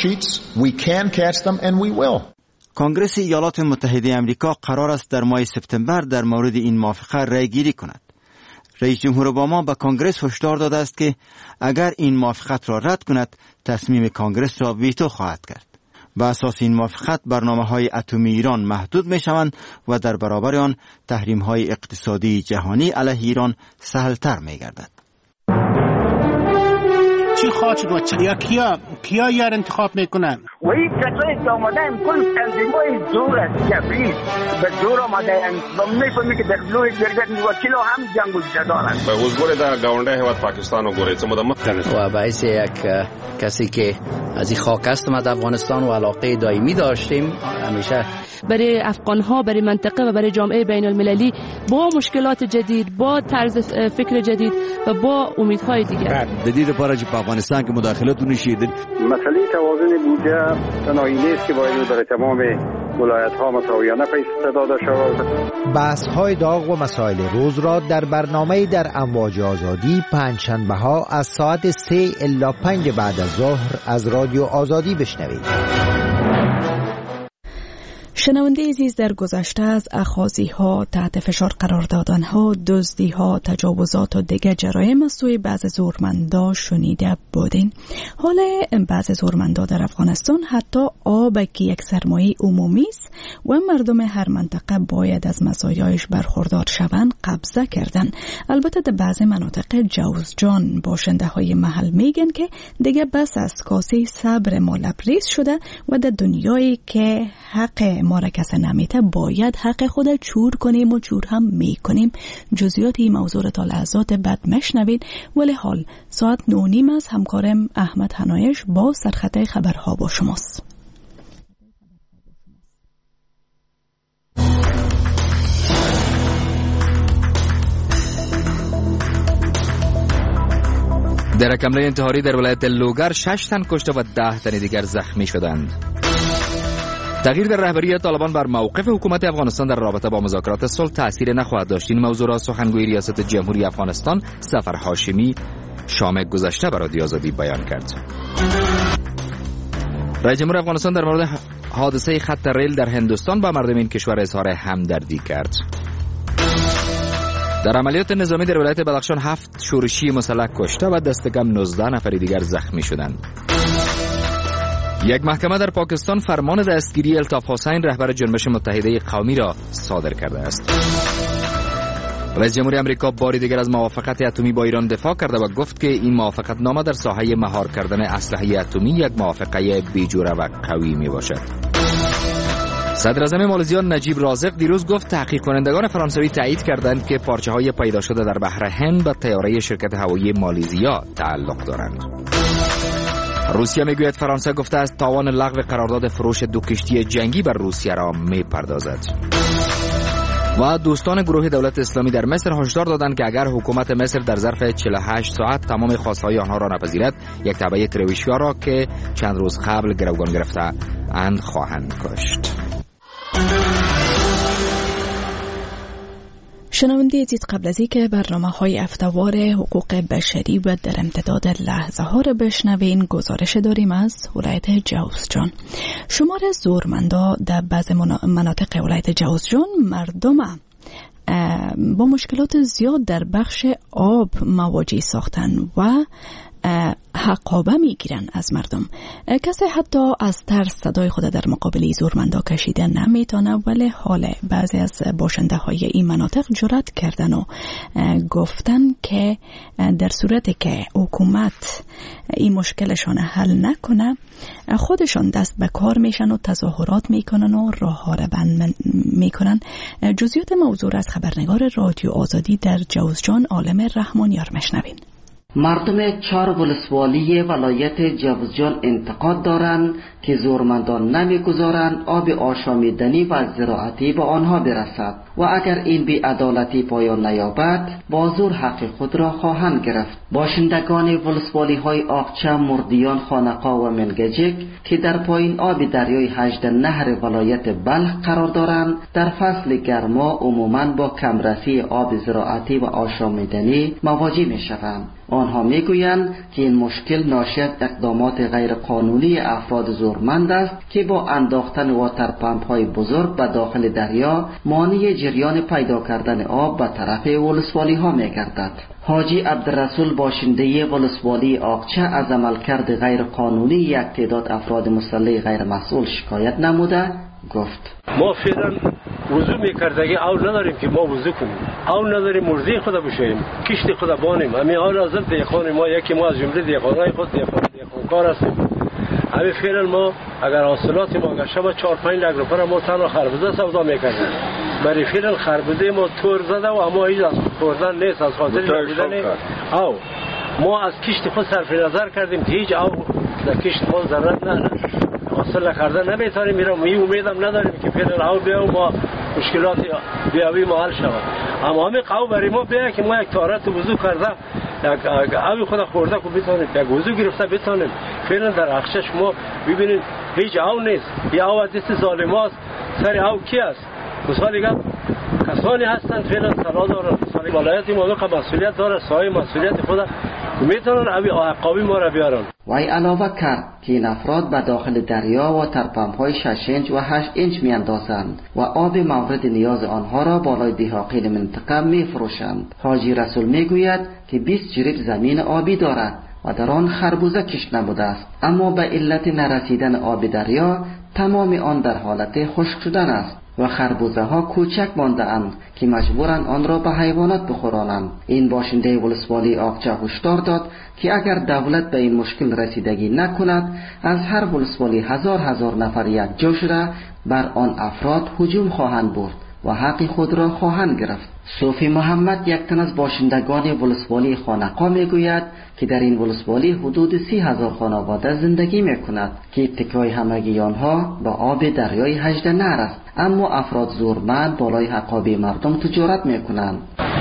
کنگره ایالات متحده آمریکا قرار است در ماه سپتامبر در مورد این موافقه رأی‌گیری کند. رئیس جمهور اوباما به کنگره هشدار داده است که اگر این موافقت را رد کند تصمیم کنگره را ویتو خواهد کرد. به اساس این موافقت برنامه‌های اتمی ایران محدود می‌شوند و در برابر آن تحریم‌های اقتصادی جهانی علیه ایران سهل‌تر می‌گردد. چی خواهد شد یا کیا یار انتخاب میکنن؟ و این کسایی که آمدن کل تنظیم‌های زور است، کفریست به زور آمدن و میفهمی که در لوی جرگت وکیل هم جنگ و جدالند. به حضور در گاونده هیواد پاکستان و گوریت و باعث یک کسی که از این خاک است ما در افغانستان و علاقه دائمی داشتیم همیشه برای افغان‌ها، برای منطقه و برای جامعه بین المللی با مشکلات جدید، با طرز فکر جدید و با امیدهای دیگر. جدید پارچ افغانستان که مداخلت نشید. مسئله توازن بودجه تنهایی نیست که باید برای تمام ولایت‌ها مساویانه پیش داده شود. بحث‌های داغ و مسائل روز را در برنامه در امواج آزادی پنجشنبه‌ها از ساعت 3 الی 5 بعد از ظهر از رادیو آزادی بشنوید. شنونده عزیز، در گذشته از اخاذی ها، تحت فشار قرار دادن ها، دزدی ها، تجاوزات و دیگر جرایم از سوی بعض زورمندا شنیده بودین. حال بعض زورمندا در افغانستان حتی آب که یک سرمایه عمومی است و مردم هر منطقه باید از مزایایش برخوردار شوند قبضه کردن. البته در بعض مناطق جوزجان باشنده های محل میگن که دیگه بس از کاسه صبر ما لبریز شده و در دنیایی که حق ما را کسی نمیته باید حق خود چور کنیم و چور هم میکنیم. جزئیات این موضوع را تا لحظات بعد مشنوید، ولی حال ساعت 9:30 از همکارم احمد حنایش با سرخطه خبرها با شماست. در یک حمله انتحاری در ولایت لوگر 6 تن کشته و 10 تن دیگر زخمی شدند. تغییر در رهبری طالبان بر موقف حکومت افغانستان در رابطه با مذاکرات صلح تأثیر نخواهد داشت. این موضوع را سخنگوی ریاست جمهوری افغانستان سفر هاشمی شام گذشته به رادیو آزادی بیان کرد. رئیس جمهور افغانستان در مورد حادثه خط ریل در هندوستان با مردم این کشور اظهار همدردی کرد. در عملیات نظامی در ولایت بدخشان 7 شورشی مسلح کشته و دست کم 19 نفر دیگر زخمی شدند. یک محکمه در پاکستان فرمان دستگیری الطاف حسین رهبر جنبش متحده قومی را صادر کرده است. رئیس جمهوری آمریکا باری دیگر از موافقت اتمی با ایران دفاع کرده و گفت که این موافقت نامه در ساحه مهار کردن اسلحه اتمی یک موافقه بیجوره و قوی می باشد. صدر اعظم مالزیا نجیب رازق دیروز گفت تحقیق کنندگان فرانسوی تایید کردند که پارچه های پیدا شده در بحر هند به طیاره شرکت هوایی مالزیا تعلق دارند. روسیه میگوید فرانسه گفته است تاوان لغو قرارداد فروش 2 کشتی جنگی بر روسیه را میپردازد. و دوستان گروه دولت اسلامی در مصر هشدار دادند که اگر حکومت مصر در ظرف 48 ساعت تمام خواستهای آنها را نپذیرد، یک تبعه ترویشیا را که چند روز قبل گروگان گرفته اند خواهند کشت. شنونده عزیز، قبل از اینکه برنامه‌های هفته‌وار حقوق بشری و در امتداد لحظه ها را بشنوین، گزارش داریم از ولایت جوزجان. شمار زورمندا در بعض مناطق ولایت جوزجان مردم با مشکلات زیاد در بخش آب مواجه ساختن و حقابه میگیرن از مردم. کسی حتی از ترس صدای خود در مقابل زورمندا کشیده نمیتونه، ولی حال بعضی از باشنده های این مناطق جرأت کردن و گفتن که در صورتی که حکومت این مشکلشان حل نکنه خودشان دست به کار میشن و تظاهرات میکنن و راه ها را بند میکنن. جزئیات موضوع از خبرنگار رادیو آزادی در جوزجان عالم رحمانیار مشنوین. مردم 4 ولسوالی ولایت جوزجان انتقاد دارند که زورمندان نمیگذارند آب آشامیدنی و زراعتی به آنها برسد و اگر این بی‌عدالتی پایان نیابد با زور حق خود را خواهند گرفت. باشندگان ولسوالی های آقچه، مردیان، خانقا و منگجک که در پایین آب دریای 18 نهر ولایت بلخ قرار دارند در فصل گرما عموماً با کمرسی آب زراعتی و آشامیدنی مواجه می شوند. آنها میگویند که این مشکل ناشی از اقدامات غیر قانونی افراد زورمند است که با انداختن واتر پمپ های بزرگ به داخل دریا مانع جریان پیدا کردن آب به طرف ولسوالی ها میگردد. حاجی عبدالرسول باشنده ولسوالی آقچه از عملکرد غیر قانونی یک تعداد افراد مسلح غیر مسئول شکایت نموده گفت: ما فعلا وضو میکردگی او نداریم که ما وضو کنیم، او نداریم مرزی خود بشویم، کشتی خود بانیم. همین آن از دیخان ما یکی ما از جمله دیخانهای خود دیخانکار هستیم. همین فعلا ما اگر حاصلات ما گشته با 4-5 لک روپیه ما تنها خربزه سودا میکردیم. برای فعلا خربزه ما تور زده و اما هیچ از خوردن نیست، از خاطر بودن او ما از کشتی خود صرف نظر کردیم که هیچ او در کشت ما ضرر نه حاصل کردن نمیتونیم. میرم می امیدم نداریم که فعلا او بیا و ما مشکلات بیاوی ما حل شود. اما همین قو برای ما بیا که ما یک تارت وضو کرده یک اوی خود خورده که بتونیم یک وضو گرفته بتونیم. فعلا در اخشش ما ببینید هیچ او نیست. یا او از دست ظالم هاست. سر او کی است؟ مثال دیگه کسانی هستند فعلا سلا دارن. ولایت ما مسئولیت داره، سایه مسئولیت خود میتونن اوی عقابی ما را بیارن. وی علاوه کرد که این افراد به داخل دریا و ترپمپ‌های 6 اینچ و 8 اینچ میاندازند و آب مورد نیاز آنها را بالای دهاقین منطقه میفروشند. حاجی رسول میگوید که 20 جریب زمین آبی دارد و در آن خربوزه کشت نموده است، اما به علت نرسیدن آب دریا تمام آن در حالت خشک شدن است و خربوزه ها کوچک مانده اند که مجبورند آن را به حیوانات بخورانند. این باشنده ولسوالی آقچه هشدار داد که اگر دولت به این مشکل رسیدگی نکند از هر ولسوالی هزار نفر یک جا شده بر آن افراد هجوم خواهند برد و حق خود را خواهند گرفت. صوفی محمد یک تن از باشندگان ولسوالی خانقا میگوید که در این ولسوالی حدود 30,000 خانواده زندگی میکند که اتکای همگی آنها با آب دریای 18 نهر است، اما افراد زورمند بالای حقابی مردم تجارت میکنند.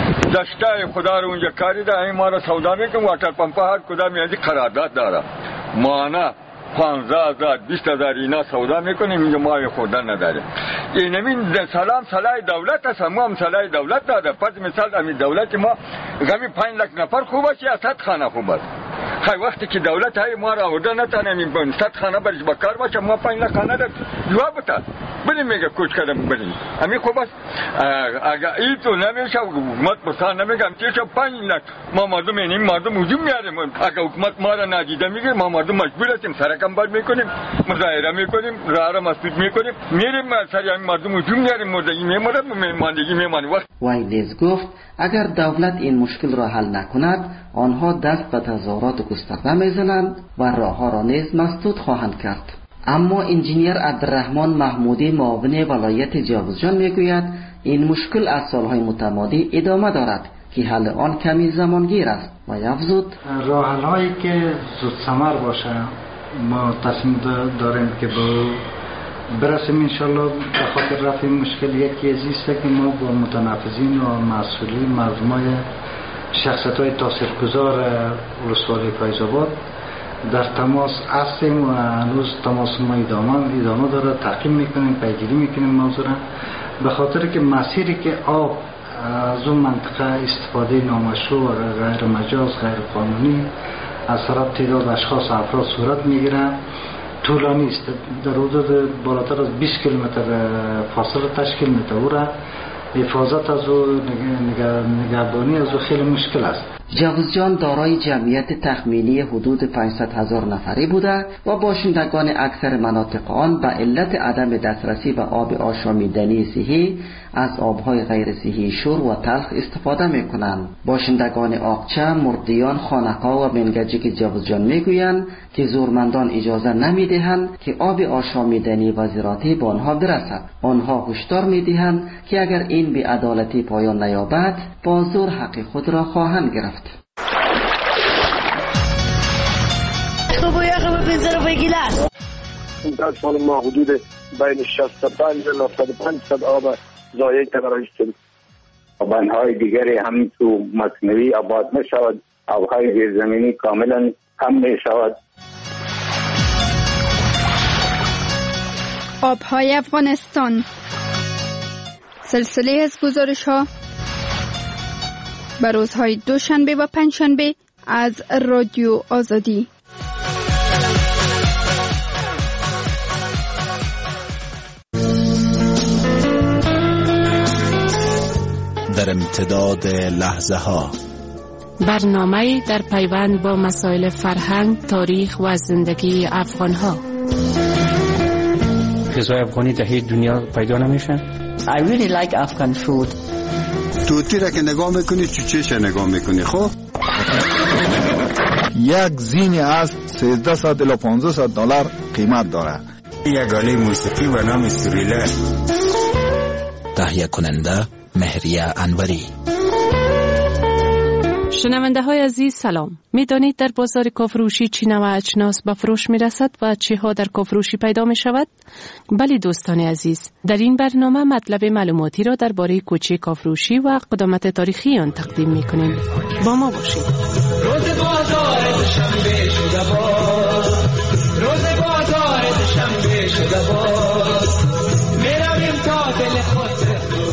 دشتای خدا رو اونجا کاری ده، این ما را سودا میکنم. واتر پمپ هر کدام یعنی قرارداد داره، ماهانه 15,000 20,000 اینا سودا میکنیم، اینجا ما خوردن نداریم. این همین سلام صلاح دولت است، ما هم صلاح دولت داده. پس مثال همین دولت ما غمی 5 لک نفر خوب است یا 100 خانه خوب است. خیلی وقتی که دولت های ما را آورده نتانه این 100 خانه برش بکار باشه، ما 5 لک خانه را جواب بده بریم میگه کوچ کردم بریم همین خوب است. اگر این تو نمیشه حکومت بسان نمیگم چیشه 5 لک ما مردم اینیم مردم هجوم میاریم. اگر حکومت ما را نادیده میگه ما مردم مجبور هستیم سرکم باد میکنیم، مظاهره میکنیم، راه را مسدود میکنیم، میریم سری همین مردم هجوم میاریم، مردگی میمارد ماندگی میمانیم. وی نیز گفت اگر دولت این مشکل را حل نکند آنها دست به تظاهرات گسترده میزنند و راهها را نیز مسدود خواهند کرد. اما انجینیر عبدالرحمن محمودی معاون ولایت جاوزجان میگوید این مشکل از سالهای متمادی ادامه دارد که حل آن کمی زمانگیر است و افزود راه حل‌هایی که زود ثمر باشه ما تصمیم داریم که برسیم انشالله. به خاطر رفع مشکل یکی از است که ما با متنفذین و مسئولین مردمای شخصیت‌های تاثیرگذار ولسوالی فیض‌آباد در تماس هستیم و هنوز تماس ما ادامه داره، تعقیب میکنیم، پیگیری میکنیم موضوع را، به خاطر که مسیری که آب از اون منطقه استفاده نامشروع و غیر مجاز غیر قانونی از طرف تعداد اشخاص افراد صورت میگیره طولانی است، در حدود بالاتر از 20 کیلومتر فاصله تشکیل میده. او را حفاظت از او نگهبانی از او خیلی مشکل است. جاوزجان دارای جمعیت تخمینی حدود 500,000 نفری بوده و باشندگان اکثر مناطق آن به علت عدم دسترسی به آب آشامیدنی صحی از آبهای غیر صحی شور و تلخ استفاده میکنند. باشندگان آقچه، مردیان، خانقا و منگجیک جاوزجان میگویند که زورمندان اجازه نمیدهند که آب آشامیدنی و زراعتی به آنها برسد. آنها هشدار میدهند که اگر این بی‌عدالتی پایان نیابد با زور حق خود را خواهند گرفت. در سال ما حدود بین 65 و 95% آب ضایع کردیم. آبانهای دیگری هم تو مصنوعی آباد می شود، آبهای زیرزمینی کاملا کم می شود. آبهای افغانستان، سلسله از گزارش ها بر روزهای دوشنبه و پنجشنبه از رادیو آزادی. در امتداد لحظه ها برنامه در پیوند با مسائل فرهنگ، تاریخ و زندگی افغان ها. غذای افغانی در هیچ دنیا پیدا نمیشه. I really like Afghan food. توتی را که نگاه میکنی چوچهش نگاه میکنی. خب یک زینی از 1300 الی 1500 دلار قیمت داره. یک آله موسیقی و نام سوریله. تهیه کننده مهریه انوری. شنونده های عزیز سلام. می دانید در بازار کافروشی چی نوع اجناس به فروش می رسد و چه ها در کافروشی پیدا می شود؟ بله دوستان عزیز، در این برنامه مطلب معلوماتی را درباره کوچه کافروشی و قدامت تاریخی آن تقدیم می کنیم. با ما باشید. روز بازار دوشنبه شده باز، روز بازار دوشنبه شده باز، می رویم تا دل خود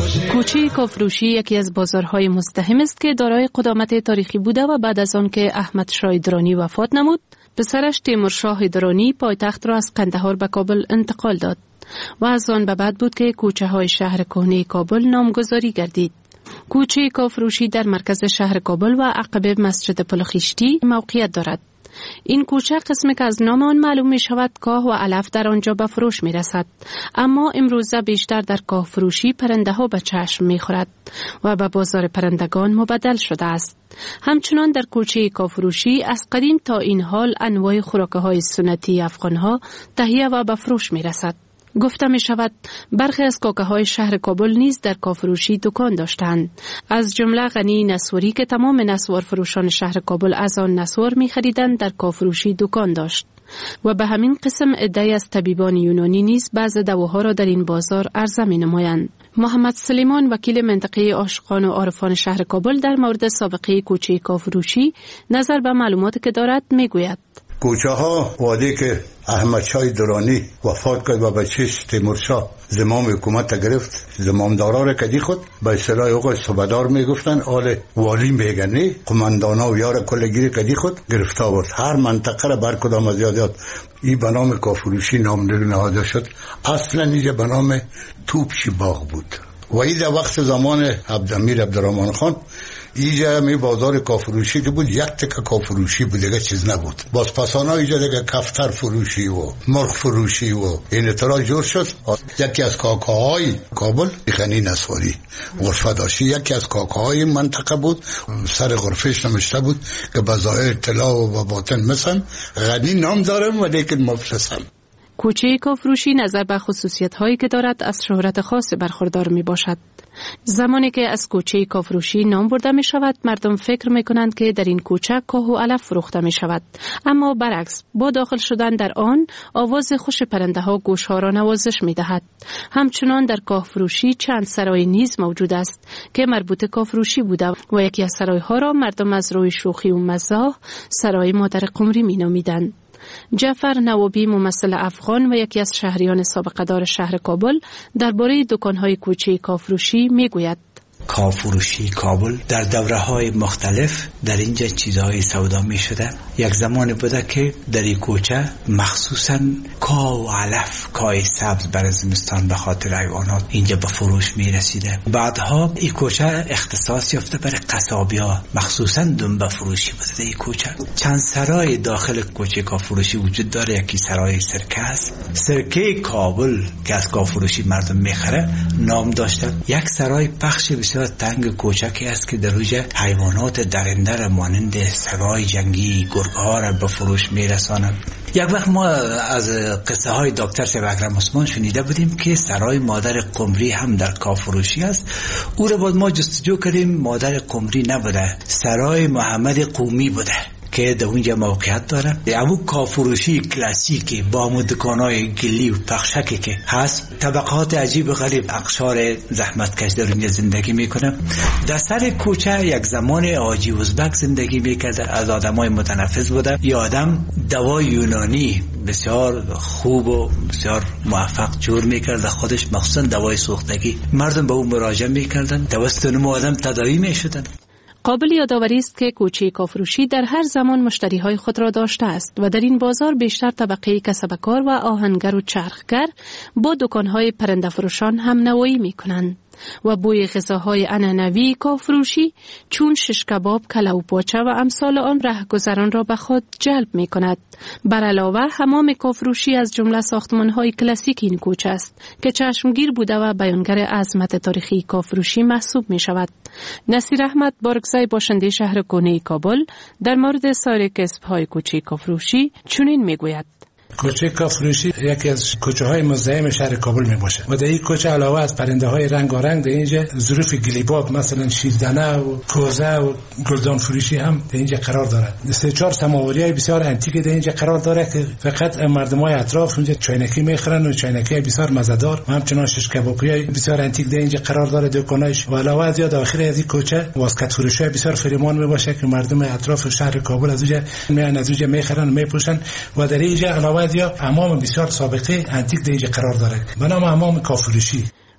کوچه کافروشی یکی از بازارهای مزدحم است که دارای قدامت تاریخی بوده و بعد از آن که احمد شاه درانی وفات نمود، پسرش تیمورشاه درانی پایتخت را از قندهار به کابل انتقال داد و از آن به بعد بود که کوچه های شهر کهنه کابل نامگذاری گردید. کوچه کافروشی در مرکز شهر کابل و عقب مسجد پلخیشتی موقعیت دارد. این کوچه قسمی که از نام آن معلوم می شود کاه و علف در آنجا به فروش می رسد، اما امروزه بیشتر در کاه فروشی پرنده ها به چشم می خورد و به بازار پرندگان مبدل شده است. همچنان در کوچه کاه فروشی از قدیم تا این حال انواع خوراکه های سنتی افغان ها تهیه و به فروش می رسد. گفته می شود برخی از کاکه های شهر کابل نیز در کافروشی دکان داشتند، از جمله غنی نسواری که تمام نسوار فروشان شهر کابل از آن نسوار می خریدند در کافروشی دکان داشت و به همین قسم عده‌ای از طبیبان یونانی نیز بعض دواها را در این بازار عرضه می نمایند. محمد سلیمان وکیل منطقه عاشقان و عارفان شهر کابل در مورد سابقه کوچه کافروشی نظر به معلوماتی که دارد می گوید. کوچه ها وادی که احمد شاه درانی وفات کرد و بچه‌ش تیمورشاه زمام حکومت گرفت، زمامدارا را کدی خود به اصطلاح آقای صوبدار میگفتن، آل والی میگن، قماندانا و یار کلگیری کدی خود گرفت آورد. هر منطقه را بر کدام از یادات این به نام کافروشی نام نهاده شد. اصلا اینجا به نام توپچی باغ بود و این در وقت زمان عبدالامیر عبدالرحمن خان اینجا می بازار کافروشی که بود، یک تکه کافروشی بود، دیگه چیز نبود. باز پسانا اینجا دیگه کفتر فروشی و مرغ فروشی و این اطلاع جور شد. یکی از کاکاهای کابل غنی نسواری غرفه داشتی، یکی از کاکاهای منطقه بود، سر غرفهش نمشته بود که بظاهر اطلاع و باطن مثلا غنی نام دارم و لیکن مفلسم. کوچه کافروشی نظر به خصوصیت هایی که دارد از شهرت خاص برخوردار می باشد. زمانی که از کوچه کافروشی نام برده می شود، مردم فکر می کنند که در این کوچه کاه و علف فروخته می شود، اما برعکس با داخل شدن در آن آواز خوش پرنده ها گوش ها را نوازش می دهد. همچنان در کاه فروشی چند سرای نیز موجود است که مربوط کافروشی بوده و یکی از سرای ها را مردم از روی شوخی و مزاح سرای مادر قمری می نامیدند. جعفر نوابی ممثل افغان و یکی از شهریان سابقه دار شهر کابل درباره دکان‌های کوچه کافروشی میگوید. کافروشی کابل در دوره‌های مختلف در اینجا چیزهای سودا می شده. یک زمان بوده که در این کوچه مخصوصاً کاه و علف، کاه سبز برای زمستان به خاطر حیوانات اینجا به فروش می رسیده. بعدها این کوچه اختصاص یافته برای قصابی‌ها، مخصوصاً دنبه فروشی بوده در این کوچه. چند سرای داخل کوچه کافروشی وجود داره. یکی سرای سرکه است، سرکه کابل که از کافروشی مردم میخره نام داشته. یک سرای پخش بسیار تنگ کوچکی است که در روی حیوانات درنده را مانند سگای جنگی، گرگ‌ها را به فروش میرسانند. یک وقت ما از قصه های دکتر سیب اکرم عثمان شنیده بودیم که سرای مادر قمری هم در کافروشی است. او را باید ما جستجو کردیم، مادر قمری نبوده، سرای محمد قومی بوده که در اونجا موقعیت داره. امو کافروشی کلاسیکی با امو دکانای گلی و پخشکی که هست، طبقات عجیب و غریب اقشار زحمتکش در اونجا زندگی میکنه. در سر کوچه یک زمان حاجی ازبک زندگی میکرده، از آدمای متنفذ بوده. یه آدم دوای یونانی بسیار خوب و بسیار موفق جور میکرده خودش، مخصوصا دوای سوختگی. مردم به اون مراجعه میکردن، توسط اون آدم تداوی میشدن. قابل یادآوری است که کوچه کافروشی در هر زمان مشتریهای خود را داشته است و در این بازار بیشتر طبقه کسبکار و آهنگر و چرخگر با دکانهای پرنده فروشان هم نوایی می کنند و بوی غذاهای عنعنوی کافروشی چون شش کباب، کلو پاچه و امثال آن رهگذران را به خود جلب می کند. بر علاوه حمام کافروشی از جمله ساختمان‌های کلاسیک این کوچه است که چشمگیر بوده و بیانگر عظمت تاریخی کافروشی محسوب می شود. نصیر احمد بارگزای باشنده شهر کهنه کابل در مورد سایر کسب‌های کوچه کافروشی چنین می گوید. کوچه کافروشی یکی از کوچه های مزاحم شهر کابل می باشه و در این کوچه علاوه از پرنده های رنگارنگ در اینجا ظروف گلیباب مثلا شیردنه و کوزه و گلدان فروشی هم در اینجا قرار دارد. 3-4 سماوری های بسیار انتیک در اینجا قرار داره که فقط مردم های اطراف اونجا چاینکی میخرن و چاینکی بسیار مزه‌دار و همچنان شش کبابی های بسیار انتیک در اینجا قرار داره دکانایش. و علاوه از یا داخل از این کوچه واسکت فروشی های بسیار فریمان می باشه که مردم اطراف شهر کابل از اونجا میان از اونجا میخرن و میپوشن. و در اینجا علاوه یا حمام بسیار سابقه انتیک در اینجا قرار داره به نام حمام کافروشی.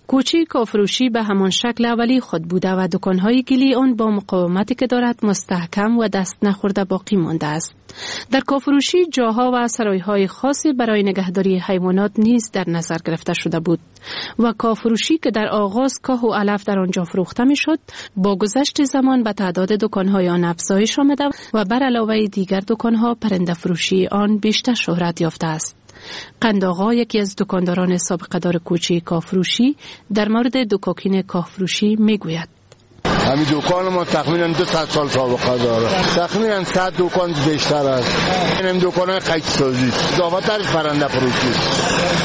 کوچه کافروشی به همان شکل اولی خود بوده و دکانهای گلی آن با مقاومتی که دارد مستحکم و دست نخورده باقی مانده است. در کافروشی جاها و سرایهای خاصی برای نگهداری حیوانات نیز در نظر گرفته شده بود و کافروشی که در آغاز کاه و علف در آنجا فروخته می شد با گذشت زمان به تعداد دکانهای آن افزایش آمده و بر علاوه دیگر دکانها پرنده فروشی آن بیشتر شهرت یافته است. قندآقا یکی از دکانداران سابقه دار کوچه کافروشی در مورد دکاکین کافروشی می گوید: همین دکان ما تقریبا 200 سال سابقه داره. تقریبا 100 دکان بیشتر است. این دکان خیلی سازی اضافترش پرنده فروشی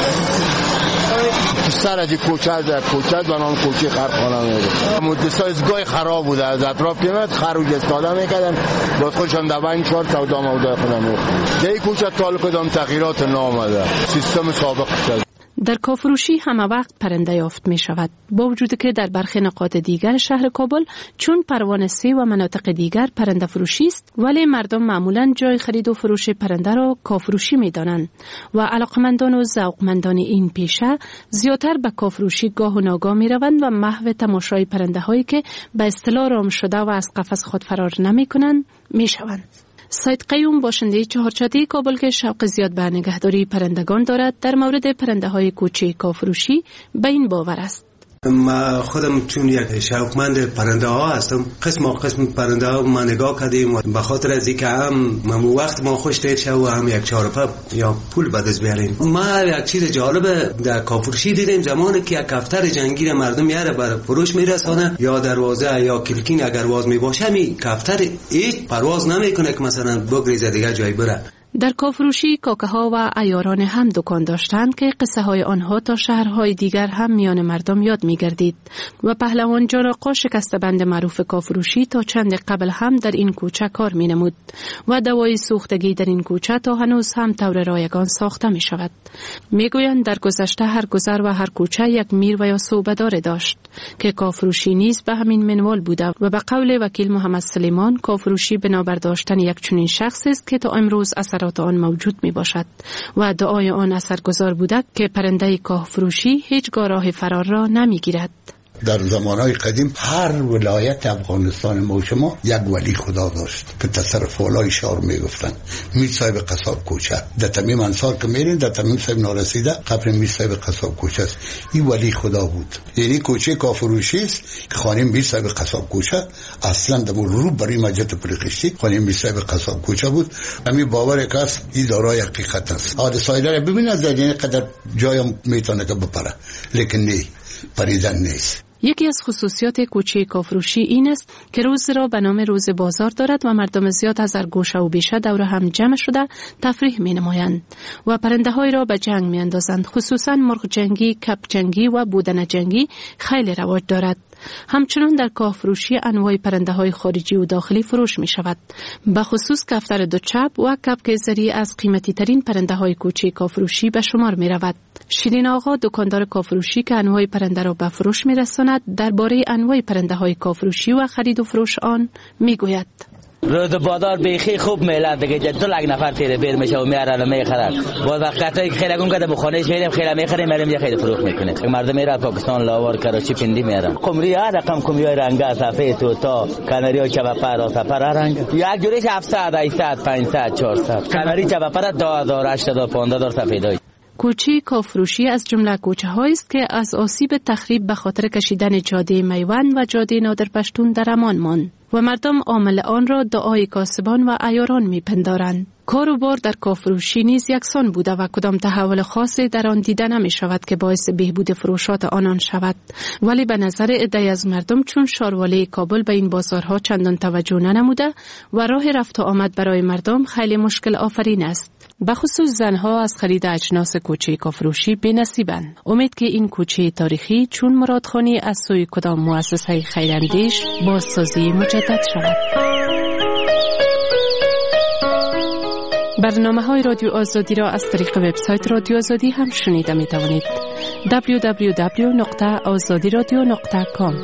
سر از کوچه به نام کوچه خرخانه میره. مدرسه ازگاه خراب بوده، از اطراف پیمت خروج استاده میکردن باز خودشان دوان چهار سودا مودا خودم میخورد. در این کوچه طالب کدام تغییرات نامده، سیستم سابق شد. در کافروشی همه وقت پرنده یافت می شود، با وجود که در برخی نقاط دیگر شهر کابل چون پروانه 3 و مناطق دیگر پرنده فروشی است، ولی مردم معمولا جای خرید و فروش پرنده را کافروشی می دانند و علاقمندان و ذوقمندان این پیشه زیادتر به کافروشی گاه و ناگاه می روند و محو تماشای پرنده هایی که به اصطلاح رام شده و از قفس خود فرار نمی کنند می شوند. سید قیوم باشنده چهارچاده کابل که شوق زیاد به نگهداری پرندگان دارد در مورد پرنده های کوچه کافروشی به این باور است: ما خودم چون یک شوقمند پرنده ها هستم، قسم پرنده ها ما نگاه کردیم به خاطر از اینکه هم وقت ما خوش دید شو و هم یک چارپا یا پول به دست بیاریم. ما یک چیز جالب در کافروشی دیدیم، زمانی که یک کفتر جنگی را مردم میاره بر فروش میرسانه یا دروازه یا کلکین اگر واز میباشه می کفتر هیچ پرواز نمیکنه که مثلا بگریزه دیگه جای بره. در کافروشی کاکه ها و عیاران هم دکان داشتند که قصه های آنها تا شهرهای دیگر هم میان مردم یاد می گردید و پهلوان جان آقا شکسته بند معروف کافروشی تا چند قبل هم در این کوچه کار می نمود و دوای سوختگی در این کوچه تا هنوز هم طور رایگان ساخته می شود. می گویند در گذشته هر گذر و هر کوچه یک میر و یا صوبدار داشت که کافروشی نیز به همین منوال بوده و به قول وکیل محمد سلیمان کافروشی بنابر داشتن یک چنین شخص است که تا امروز اثرات آن موجود می باشد و دعای آن اثرگذار بوده که پرنده کافروشی هیچگاه راه فرار را نمی گیرد. در زمانهای قدیم هر ولایت افغانستان ما شما یک ولی خدا داشت که تصرف والای شهر میگفتن میر صاحب قصاب کوچه. در تمیم انصار که میرین در تمیم صاحب نارسیده قبر میر صاحب قصاب کوچه است. این ولی خدا بود. یعنی کوچه کافروشی است که خانه میر صاحب قصاب کوچه اصلا در رو برای مسجد پرخشتی خانه میر صاحب قصاب کوچه بود. همین باور کس این دارای حقیقت است. حادثه را ببینید در این قدر جای میتونه که بپره، لیکن نه پریدن نیست. یکی از خصوصیات کوچه کافروشی این است که روز را به نام روز بازار دارد و مردم زیاد از هر گوشه و بیشه دور هم جمع شده تفریح می نمایند و پرنده های را به جنگ می اندازند. خصوصا مرغ جنگی، کپ جنگی و بودن جنگی خیلی رواج دارد. همچنان در کافروشی انواع پرنده های خارجی و داخلی فروش می شود. به خصوص کفتر دو چپ و کپک زری از قیمتی ترین پرنده های کوچه کافروشی به شمار می رود. شیرین آقا دکاندار کافروشی که انواع پرنده را به فروش می رساند درباره انواع پرنده های کافروشی و خرید و فروش آن می گوید: روز بازار بیخی خوب میلاد دیگه جدو لگ نفر تیره بیر میشه و میارن و میخرن. باز وقتی خیلی گم کرده بخونه میریم خیلی میخریم میریم یه خیلی فروخت میکنه. مردم میره پاکستان، لاور، کراچی، پندی میارن. قمری ها رقم قمری رنگا سفید توتا کاناری و چوپر سفر رنگ یک جوریش 700 800 500 400 کاناری چوپر 2000 8000 5000 سفیدای. کوچه کافروشی از جمله کوچه هایی است که از آسیب تخریب به خاطر کشیدن جاده میوند و جاده نادر پشتون در امان ماند و مردم عامل آن را دعای کاسبان و عیاران میپندارند. کار و بار در کافروشی نیز یکسان بوده و کدام تحول خاصی در آن دیده نمی شود که باعث بهبود فروشات آنان شود، ولی به نظر عده‌ای از مردم چون شارواله کابل به این بازارها چندان توجه ننموده و راه رفت و آمد برای مردم خیلی مشکل آفرین است. بخصوص زنها از خرید اجناس کوچه کافروشی بی‌نصیبند. امید که این کوچه تاریخی چون مرادخانی از سوی کدام مؤسسه خیراندیش بازسازی مجدد شود. برنامه‌های رادیو آزادی را از طریق وبسایت رادیو آزادی هم شنیده می توانید. www.azadiradio.com.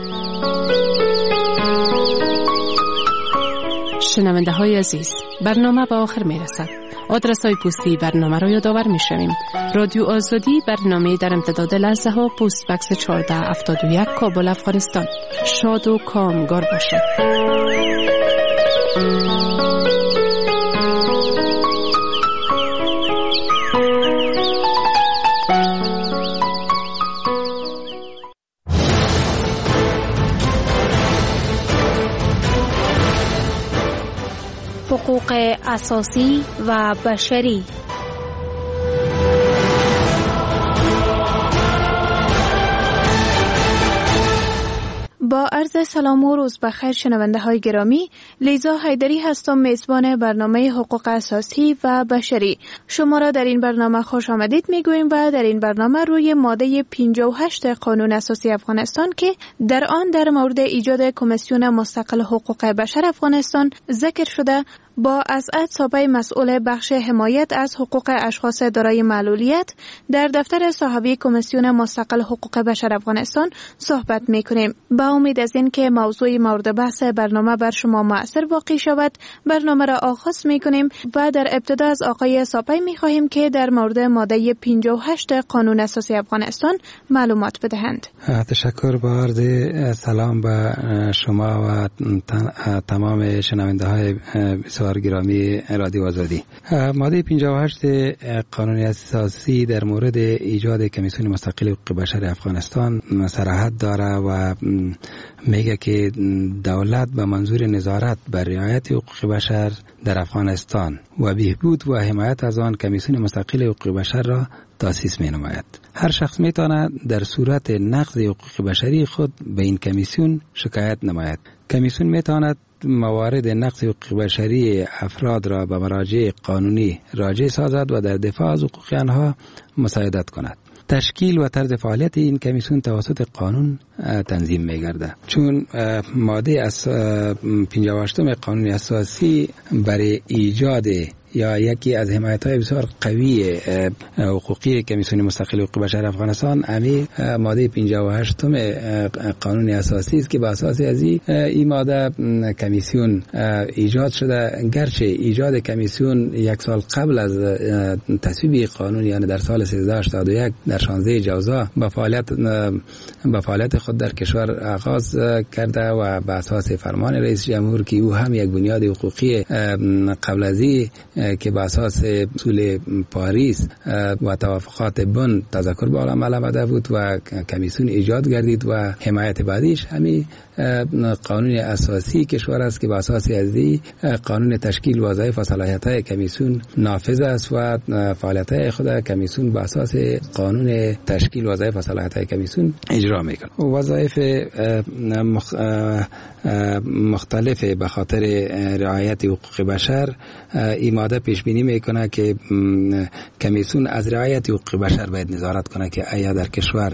شنونده های عزیز، برنامه به آخر می رسد. آدرس های پستی برنامه را یادآور می‌شویم. رادیو آزادی برنامه در امتداد لحظه ها، پست بکس 1471 کابل افغانستان. شاد و کامگار باشید. حقوق اساسی و بشری. با عرض سلام و روز بخیر شنونده های گرامی، لیزا حیدری هستم، میزبان برنامه حقوق اساسی و بشری. شما را در این برنامه خوش آمدید میگوییم و در این برنامه روی ماده 58 قانون اساسی افغانستان که در آن در مورد ایجاد کمیسیون مستقل حقوق بشر افغانستان ذکر شده، با اسعد صابی مسئول بخش حمایت از حقوق اشخاص دارای معلولیت در دفتر صاحبی کمیسیون مستقل حقوق بشر افغانستان صحبت میکنیم. با امید از این که موضوع مورد بحث برنامه بر شما مؤثر واقع شود، برنامه را آغاز میکنیم و در ابتدا از آقای صابی میخواهیم که در مورد ماده 58 قانون اساسی افغانستان معلومات بدهند. تشکر. با عرض سلام به شما و تمام شنونده های بسیار گرامی رادیو آزادی. ماده 58 قانون اساسی در مورد ایجاد کمیسیون مستقل حقوق بشر افغانستان صراحت داره و میگه که دولت به منظور نظارت بر رعایت حقوق بشر در افغانستان و بهبود و حمایت از آن کمیسیون مستقل حقوق بشر را تأسیس می نماید. هر شخص می تواند در صورت نقض حقوق بشری خود به این کمیسیون شکایت نماید. کمیسیون می تواند موارد نقض حقوق بشری افراد را به مراجع قانونی راجع سازد و در دفاع از حقوق آنها مساعدت کند. تشکیل و طرز فعالیت این کمیسیون توسط قانون تنظیم می‌گردد. چون ماده 58 قانون اساسی برای ایجاد یا یکی از حمایت‌های بسیار قوی حقوقی کمیسیون مستقل حقوق بشر افغانستان امی ماده 58 قانون اساسی است که بر اساس از این ماده کمیسیون ایجاد شده. گرچه ایجاد کمیسیون یک سال قبل از تصویب قانون، یعنی در سال 1381 در 16 جوزا به فعالیت خود در کشور آغاز کرده و بر اساس فرمان رئیس جمهور که او هم یک بنیاد حقوقی قبل از که به اساس اصول پاریس و توافقات بن تذکر به عمل آمده بود و کمیسیون ایجاد گردید و حمایت بعدیش همین قانون اساسی کشور است که به اساس از قانون تشکیل وظایف و صلاحیت‌های کمیسیون نافذ است و فعالیت‌های خود کمیسیون به اساس قانون تشکیل وظایف و صلاحیت‌های کمیسیون اجرا می‌کند. وظایف مختلف به خاطر رعایت حقوق بشر این ماده پیش بینی میکنه که کمیسیون از رعایت حقوق بشر باید نظارت کنه که آیا در کشور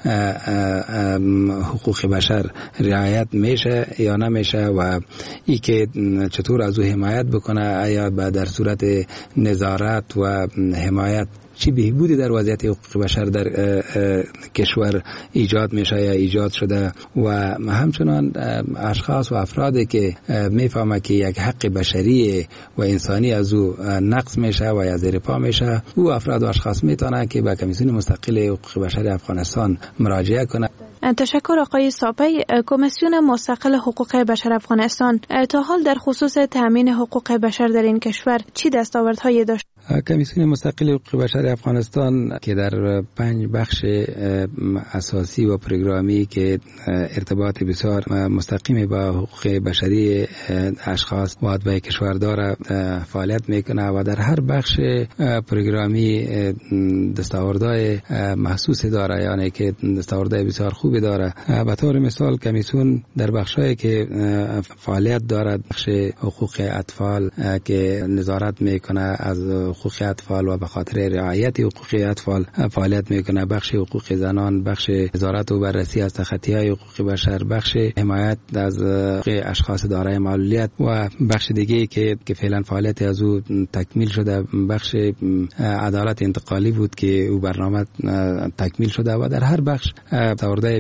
حقوق بشر رعایت میشه یا نمیشه و ای که چطور از او حمایت بکنه، آیا در صورت نظارت و حمایت چی بهبودی در وضعیت حقوق بشر در کشور ایجاد میشه یا ایجاد شده و همچنان اشخاص و افرادی که میفهمه که یک حق بشری و انسانی از او نقض میشه و یا زیر پا میشه، او افراد و اشخاص میتونه که به کمیسیون مستقل حقوق بشر افغانستان مراجعه کنه. تشکر آقای صابی. کمیسیون مستقل حقوق بشر افغانستان تا حال در خصوص تامین حقوق بشر در این کشور چی دستاوردهایی داشت؟ کمیسیون مستقل حقوق بشر افغانستان که در 5 بخش اساسی و پروگرامی که ارتباط بسیار مستقیم با حقوق بشری اشخاص و اتباع کشور داره فعالیت میکنه و در هر بخش پروگرامی دستاوردهای محسوس داره، یعنی که دستاوردهای بسیار خوبی داره. به طور مثال کمیسیون در بخشایی که فعالیت دارد، بخش حقوق اطفال که نظارت میکنه از حقوق اطفال و به خاطر رعایت حقوق اطفال فعالیت میکنه، بخش حقوق زنان، بخش نظارت و بررسی از تخطی‌های حقوق بشر، بخش حمایت از اشخاص دارای معلولیت و بخش دیگه که فعلا فعالیت از او تکمیل شده بخش عدالت انتقالی بود که او برنامه تکمیل شده و در هر بخش دستاوردهای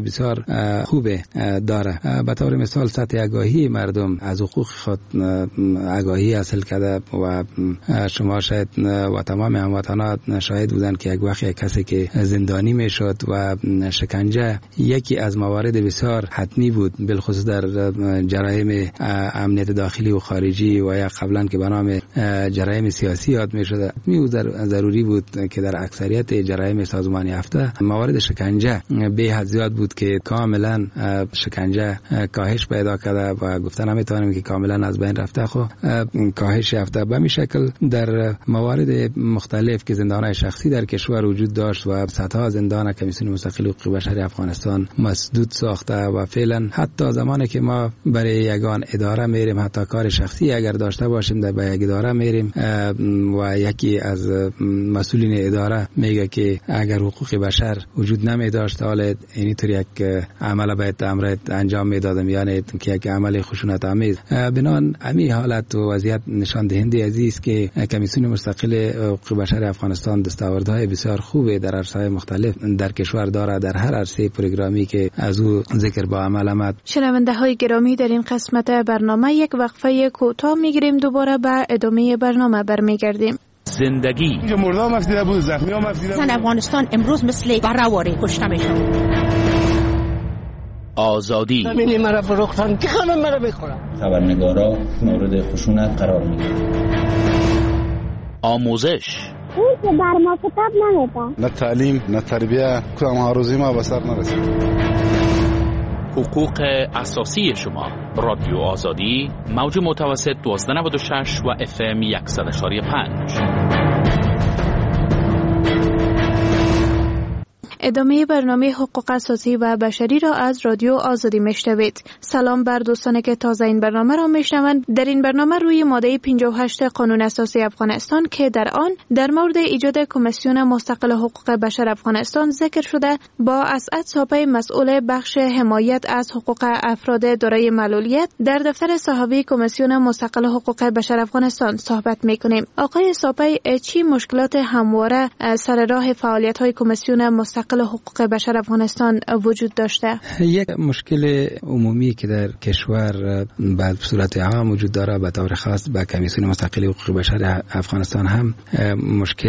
بسیار خوب داره. به طور مثال سطح آگاهی مردم از حقوق خود آگاهی حاصل کرده و شما شاید و تمام هموطنان شاهد بودن که یک وقت کسی که زندانی میشد و شکنجه یکی از موارد بسیار حتمی بود، بالخصوص در جرایم امنیت داخلی و خارجی و یا قبلا که به نام جرایم سیاسی یاد میشد. ضروری بود که در اکثریت جرایم سازمانی یافته موارد شکنجه به حد زیاد بود که کاملا شکنجه کاهش پیدا کرده و گفتن نمیتونیم که کاملا از بین رفته، خو کاهش یافته. به همین شکل در موارد مختلف که زندان‌های شخصی در کشور وجود داشت و صدها زندان کمیسیون مستقل حقوق بشر افغانستان مسدود ساخته و فعلا حتی زمانی که ما برای یگان اداره میریم، حتی کار شخصی اگر داشته باشیم در به یک اداره میریم و یکی از مسئولین اداره میگه که اگر حقوق بشر وجود نمی داشت حالا اینطور یک عمل باید امر انجام میدادم، یعنی که یک عمل خشونت آمیز. بنان امی حالت و وضعیت نشان دهنده عزیز که کمیسیون مستقل حقوق بشر افغانستان دستاوردهای بسیار خوبه در عرصه‌های مختلف در کشور داره، در هر عرصه پروگرامی که از او ذکر با عمل آمد. شنونده‌های گرامی، در این قسمت برنامه یک وقفه کوتاه میگیریم، دوباره به ادامه برنامه برمیگردیم. زندگی مردم مفیده بود، زخمی ها مفیده بود. افغانستان امروز مثل برآوری کشته میشه. آزادی زمین مرا فروختن که خانم مرا بخورم. خبرنگارا مورد خشونت قرار میگیرن. آموزش اون که بر ما کتاب نمیده، نه تعلیم نه تربیه، کدام ها روزی ما به سر نرسید. حقوق اساسی شما. رادیو آزادی، موج متوسط 1296 و FM 100.5. ادامه برنامه حقوق اساسی و بشری را از رادیو آزادی میشنوید. سلام بر دوستانی که تازه این برنامه را میشنوند. در این برنامه روی ماده 58 قانون اساسی افغانستان که در آن در مورد ایجاد کمیسیون مستقل حقوق بشر افغانستان ذکر شده، با اسعد ساپی مسئول بخش حمایت از حقوق افراد دارای معلولیت در دفتر صحافی کمیسیون مستقل حقوق بشر افغانستان صحبت میکنیم. آقای ساپی، چی مشکلات همواره سر راه فعالیت های کمیسیون مستقل حقوق بشر افغانستان وجود داشته؟ یک مشکل عمومی که در کشور به صورت عام وجود داره، به طور خاص به کمیسیون مستقل حقوق بشر افغانستان هم مشکل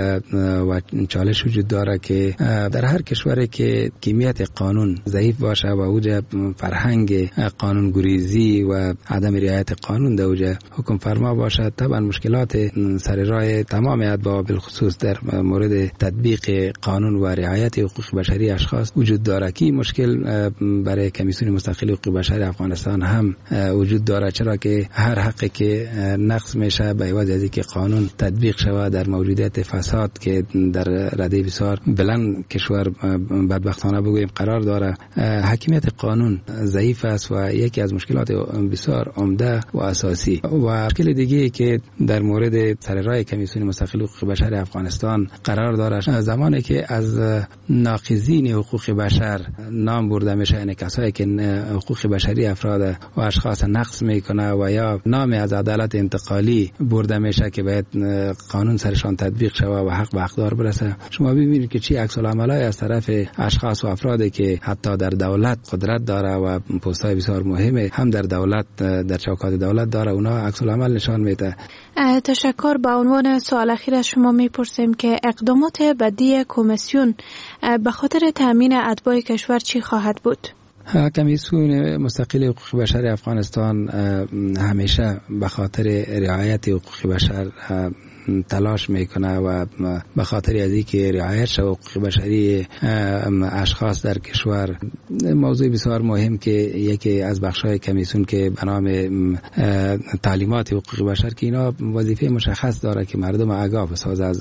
و چالش وجود داره که در هر کشوری که کمیت قانون ضعیف باشه و اوج فرهنگ قانون گریزی و عدم رعایت قانون در اوج حکم فرما باشه، طبعا مشکلات سر راه تمام اتباع بالخصوص در مورد تطبیق قانون و رعایت حقوق بشری اشخاص وجود داره. که مشکل برای کمیسیون مستقل حقوق بشر افغانستان هم وجود داره، چرا که هر حقی که نقض میشه به عوض از اینکه قانون تطبیق شود در موجودیت فساد که در رده بسیار بلند کشور بدبختانه بگوییم قرار داره، حاکمیت قانون ضعیف است و یکی از مشکلات بسیار عمده و اساسی. و مشکل دیگه که در مورد سر راه کمیسیون مستقل حقوق بشر افغانستان قرار داره، زمانی که از ناقضین حقوق بشر نام برده میشه، یعنی کسایی که حقوق بشری افراد و اشخاص نقض میکنه و یا نام از عدالت انتقالی برده میشه که باید قانون سرشان تطبیق شود و حق به حقدار برسه، شما ببینید که چی عکس العملای از طرف اشخاص و افرادی که حتی در دولت قدرت داره و پست‌های بسیار مهمه هم در دولت در چوکات دولت داره، اونا عکس العمل نشان میده. تشکر. به عنوان سوال اخیر از شما میپرسیم که اقدامات بعدی کمیسیون به خاطر تامین اتباع کشور چی خواهد بود؟ کمیسیون مستقل حقوق بشر افغانستان همیشه به خاطر رعایت حقوق بشر تلاش میکنه و به خاطر از اینکه رعایت حقوق بشری اشخاص در کشور موضوع بسیار مهم که یکی از بخش‌های کمیسیون که به نام تعلیمات حقوق بشر که اینا وظیفه مشخص داره که مردم آگاه بسازه از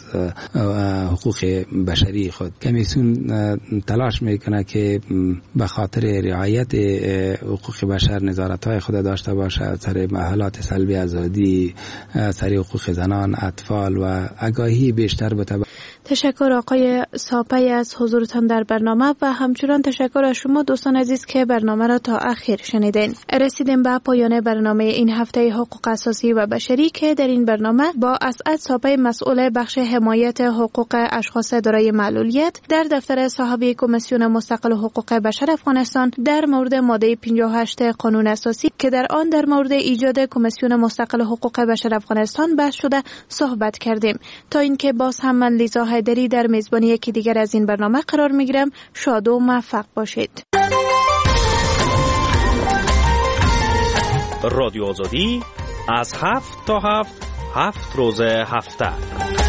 حقوق بشری خود. کمیسیون تلاش میکنه که به خاطر رعایت حقوق بشر نظارت‌های خود داشته باشه سر محلات سلبی آزادی، سر حقوق زنان، اطفال و آگاهی بیشتر بتابه. تشکر آقای ساپی از حضورتان در برنامه و همچنان تشکر از شما دوستان عزیز که برنامه را تا آخر شنیدین. رسیدیم به پایان برنامه این هفته حقوق اساسی و بشری که در این برنامه با اسعد ساپی مسئول بخش حمایت حقوق اشخاص دارای معلولیت در دفتر صاحب کمیسیون مستقل حقوق بشر افغانستان در مورد ماده 58 قانون اساسی که در آن در مورد ایجاد کمیسیون مستقل حقوق بشر افغانستان بحث شده صحبت کردیم. تا اینکه باز هم من لیزا حیدری در میزبانی یکی دیگر از این برنامه قرار میگیرم. شاد و موفق باشید. رادیو آزادی از 7 تا 7 روز هفته